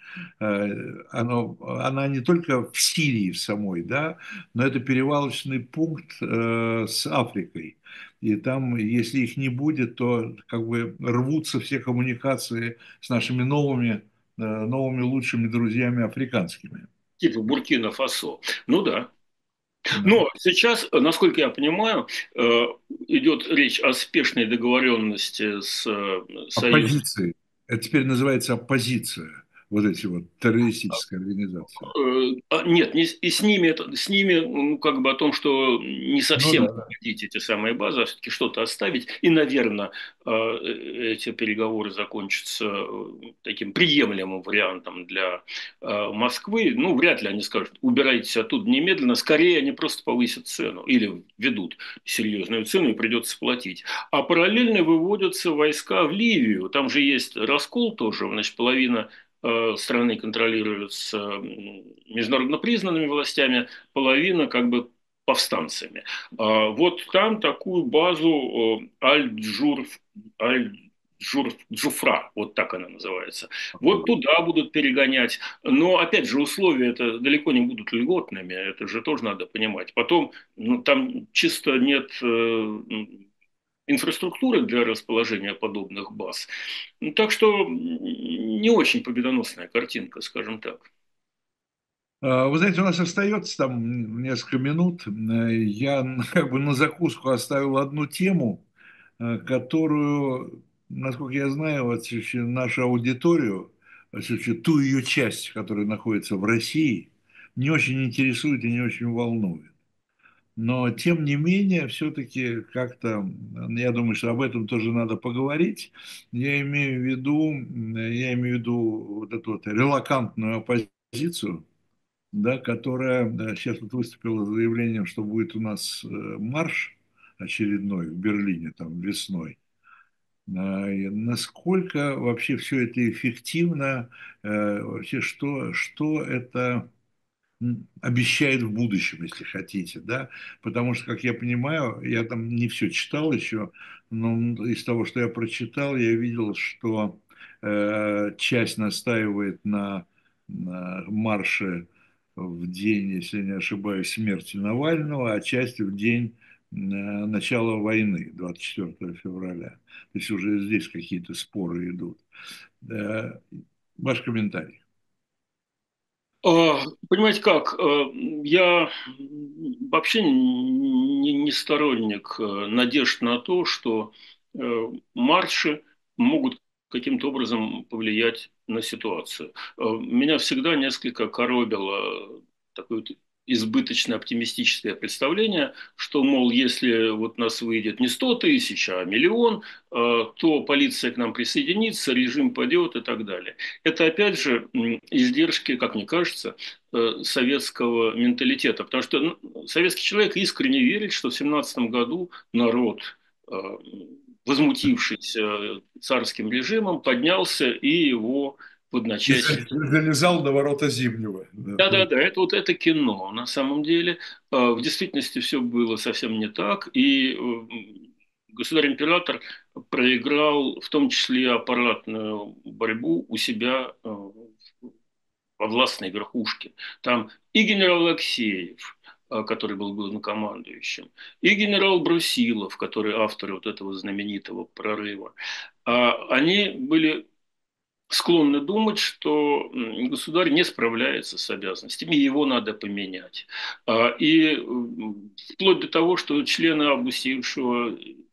она не только в Сирии в самой, да, но это перевалочный пункт с Африкой. И там, если их не будет, то как бы рвутся все коммуникации с нашими новыми лучшими друзьями африканскими. Типа Буркина-Фасо. Ну да. Да. Но сейчас, насколько я понимаю, идет речь о спешной договоренности с Союзом. Оппозиции. Это теперь называется оппозиция. Вот эти вот террористические организации. Нет, и с ними, ну, как бы о том, что не Ну совсем да, да. вводить эти самые базы, а все-таки что-то оставить. И, наверное, эти переговоры закончатся таким приемлемым вариантом для Москвы. Ну, вряд ли они скажут, убирайтесь оттуда немедленно. Скорее, они просто повысят цену или ведут серьезную цену и придется платить. А параллельно выводятся войска в Ливию. Там же есть раскол тоже. Значит, половина страны контролируются международно признанными властями, половина как бы повстанцами. Вот там такую базу Аль-Джуфра, вот так она называется. Вот туда будут перегонять. Но, опять же, условия это далеко не будут льготными, это же тоже надо понимать. Потом, ну, там чисто нет инфраструктуры для расположения подобных баз. Ну, так что не очень победоносная картинка, скажем так. Вы знаете, у нас остается там несколько минут. Я как бы на закуску оставил одну тему, которую, насколько я знаю, вот нашу аудиторию, ту ее часть, которая находится в России, не очень интересует и не очень волнует. Но, тем не менее, все-таки как-то, я думаю, что об этом тоже надо поговорить. Я имею в виду вот эту вот релакантную оппозицию, да, которая сейчас вот выступила с заявлением, что будет у нас марш очередной в Берлине там весной. И насколько вообще все это эффективно, вообще что это обещает в будущем, если хотите, да, потому что, как я понимаю, я там не все читал еще, но из того, что я прочитал, я видел, что часть настаивает на марше в день, если не ошибаюсь, смерти Навального, а часть в день начала войны, 24 февраля. То есть уже здесь какие-то споры идут. Ваш комментарий. Понимаете как, я вообще не сторонник надежд на то, что марши могут каким-то образом повлиять на ситуацию. Меня всегда несколько коробило такое вот избыточно оптимистическое представление, что, мол, если вот нас выйдет не 100 тысяч, а миллион, то полиция к нам присоединится, режим падет и так далее. Это, опять же, издержки, как мне кажется, советского менталитета. Потому что советский человек искренне верит, что в 17 году народ, возмутившийся царским режимом, поднялся и его в И одночасье. залезал на ворота Зимнего. Да. Да-да-да, это вот это кино. На самом деле, в действительности все было совсем не так. И государь-император проиграл в том числе аппаратную борьбу у себя во властной верхушке. Там и генерал Алексеев, который был главнокомандующим, и генерал Брусилов, который автор вот этого знаменитого прорыва, они были склонны думать, что государь не справляется с обязанностями, и его надо поменять. И вплоть до того, что члены августейшего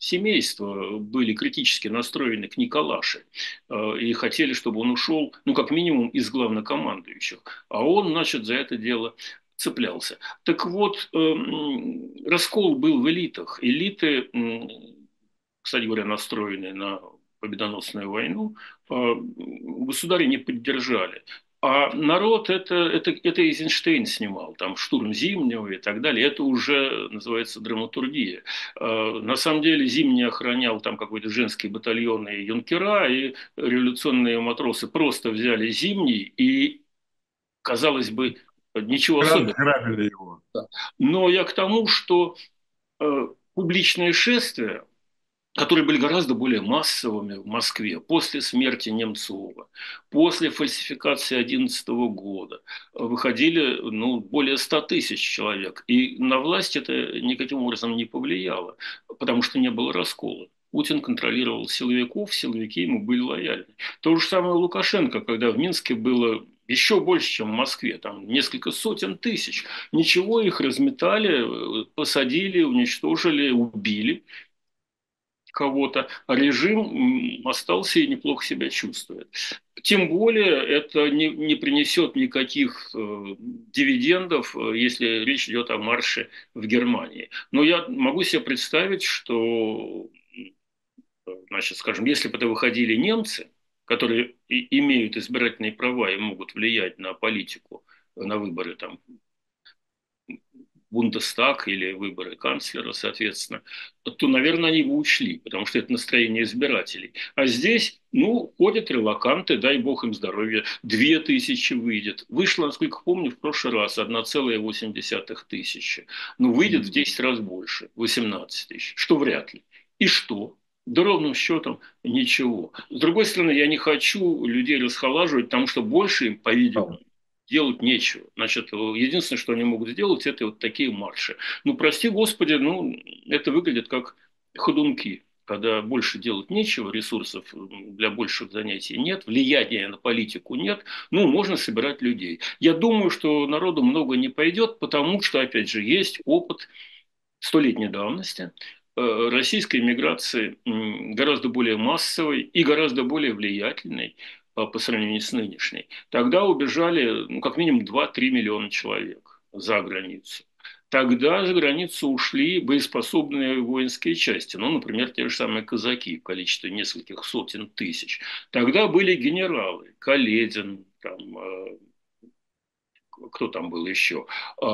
семейства были критически настроены к Николаше и хотели, чтобы он ушел, ну, как минимум, из главнокомандующих. А он, значит, за это дело цеплялся. Так вот, раскол был в элитах. Элиты, кстати говоря, настроенные на победоносную войну, государя не поддержали. А народ это Эйзенштейн снимал, там штурм Зимнего и так далее. Это уже называется драматургия. На самом деле Зимний охранял там какой-то женский батальон и юнкера, и революционные матросы просто взяли Зимний, и, казалось бы, ничего особенного. Разграбили его. Но я к тому, что публичные шествия, которые были гораздо более массовыми в Москве после смерти Немцова, после фальсификации 2011 года, выходили более 100 тысяч человек. И на власть это никаким образом не повлияло, потому что не было раскола. Путин контролировал силовиков, силовики ему были лояльны. То же самое Лукашенко, когда в Минске было еще больше, чем в Москве, там несколько сотен тысяч. Ничего, их разметали, посадили, уничтожили, убили кого-то, а режим остался и неплохо себя чувствует. Тем более это не принесет никаких дивидендов, если речь идет о марше в Германии. Но я могу себе представить, что, значит, скажем, если бы это выходили немцы, которые имеют избирательные права и могут влиять на политику, на выборы там Бундестаг или выборы канцлера, соответственно, то, наверное, они бы ушли, потому что это настроение избирателей. А здесь, ходят релоканты, дай бог им здоровья, 2000 выйдет. Вышло, насколько помню, в прошлый раз 1,8 тысячи. Выйдет в 10 раз больше, 18 тысяч, что вряд ли. И что? Да ровным счетом ничего. С другой стороны, я не хочу людей расхолаживать, потому что больше им, по-видимому, делать нечего. Значит, единственное, что они могут сделать, это вот такие марши. Прости господи, это выглядит как ходунки, когда больше делать нечего, ресурсов для больших занятий нет, влияния на политику нет, можно собирать людей. Я думаю, что народу много не пойдет, потому что, опять же, есть опыт столетней давности российской миграции гораздо более массовой и гораздо более влиятельной по сравнению с нынешней. Тогда убежали как минимум 2-3 миллиона человек за границу. Тогда за границу ушли боеспособные воинские части, например, те же самые казаки в количестве нескольких сотен тысяч. Тогда были генералы, Каледин, кто там был еще,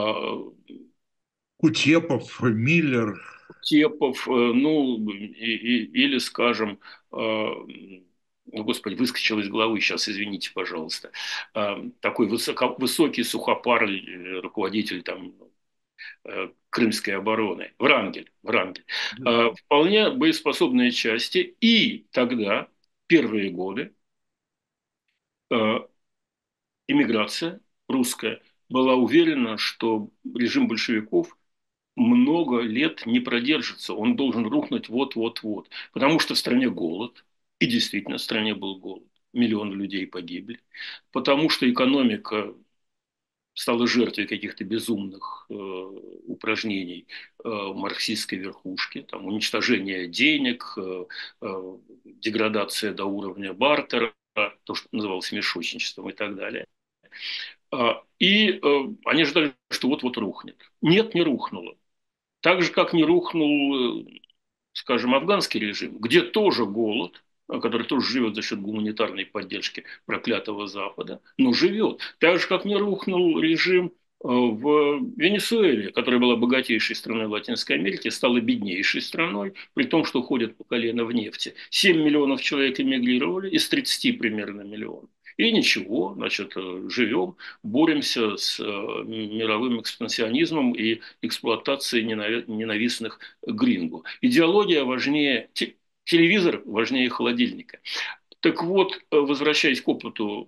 Кутепов, Миллер. Тепов, или, скажем, господи, выскочил из головы сейчас, извините, пожалуйста, такой высокий сухопарый руководитель там Крымской обороны, Врангель. Вполне боеспособные части, и тогда, первые годы, иммиграция русская была уверена, что режим большевиков много лет не продержится, он должен рухнуть вот-вот-вот, потому что в стране голод, и действительно в стране был голод, миллионы людей погибли, потому что экономика стала жертвой каких-то безумных упражнений марксистской верхушки, там, уничтожение денег, деградация до уровня бартера, то, что называлось мешочничеством и так далее. И они ждали, что вот-вот рухнет. Нет, не рухнуло. Так же, как не рухнул, скажем, афганский режим, где тоже голод, который тоже живет за счет гуманитарной поддержки проклятого Запада, но живет. Так же, как не рухнул режим в Венесуэле, которая была богатейшей страной Латинской Америки, стала беднейшей страной, при том, что ходят по колено в нефти. 7 миллионов человек эмигрировали, из 30 примерно миллионов. И ничего, значит, живем, боремся с мировым экспансионизмом и эксплуатацией ненавистных грингу. Идеология важнее, телевизор важнее холодильника. Так вот, возвращаясь к опыту,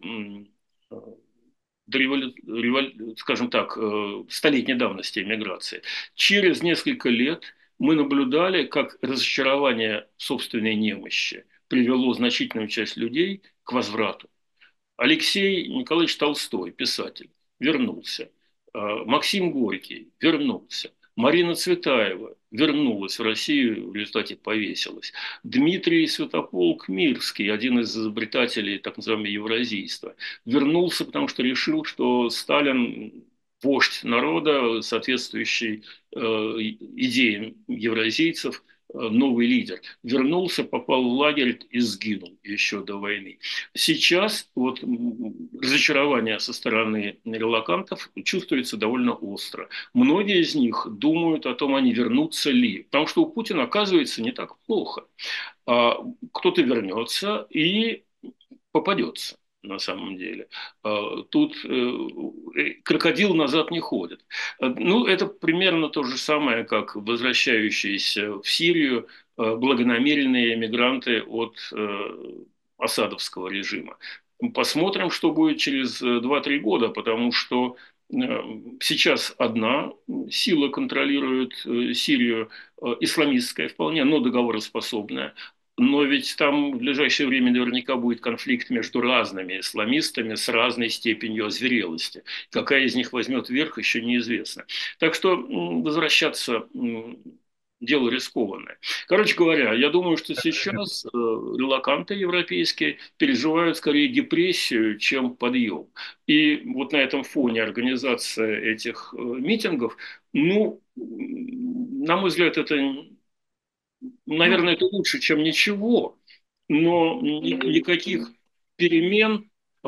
скажем так, столетней давности эмиграции, через несколько лет мы наблюдали, как разочарование собственной немощи привело значительную часть людей к возврату. Алексей Николаевич Толстой, писатель, вернулся. Максим Горький вернулся. Марина Цветаева вернулась в Россию, в результате повесилась. Дмитрий Святополк-Мирский, один из изобретателей так называемого евразийства, вернулся, потому что решил, что Сталин вождь народа, соответствующий идеям евразийцев, новый лидер. Вернулся, попал в лагерь и сгинул еще до войны. Сейчас вот разочарование со стороны релокантов чувствуется довольно остро. Многие из них думают о том, они вернутся ли. Потому что у Путина, оказывается, не так плохо. А кто-то вернется и попадется на самом деле. Тут крокодил назад не ходит. Ну, это примерно то же самое, как возвращающиеся в Сирию благонамеренные эмигранты от асадовского режима. Посмотрим, что будет через 2-3 года, потому что сейчас одна сила контролирует Сирию, исламистская вполне, но договороспособная. Но ведь там в ближайшее время наверняка будет конфликт между разными исламистами с разной степенью озверелости. Какая из них возьмет верх, еще неизвестно. Так что возвращаться дело рискованное. Короче говоря, я думаю, что сейчас релоканты европейские переживают скорее депрессию, чем подъем. И вот на этом фоне организация этих митингов, ну, на мой взгляд, это, Ну, наверное, это лучше, чем ничего, но никаких перемен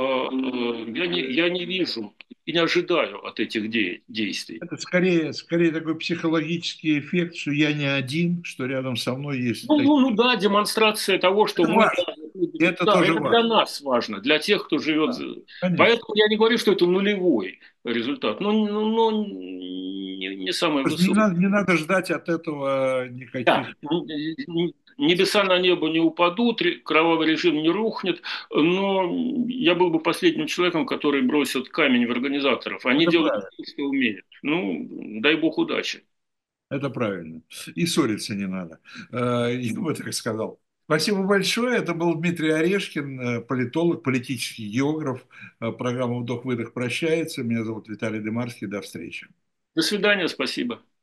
я не вижу и не ожидаю от этих действий. это скорее такой психологический эффект, что я не один, что рядом со мной есть Ну, такие. ну, ну да, демонстрация того, что Это мы важно. Это да, тоже это для важно. нас важно, для тех, кто живет. Да, конечно. Поэтому я не говорю, что это нулевой результат, но не самый Просто не высокий. надо, не надо ждать от этого Да, никаких. небеса на небо не упадут, кровавый режим не рухнет, но я был бы последним человеком, который бросит камень в организаторов. Они Это делают правильно. то, что умеют. Ну, дай бог удачи. Это правильно. И ссориться не надо. Я бы так сказал. Спасибо большое. Это был Дмитрий Орешкин, политолог, политический географ. Программа «Вдох-выдох» прощается. Меня зовут Виталий Дымарский. До встречи. До свидания, спасибо.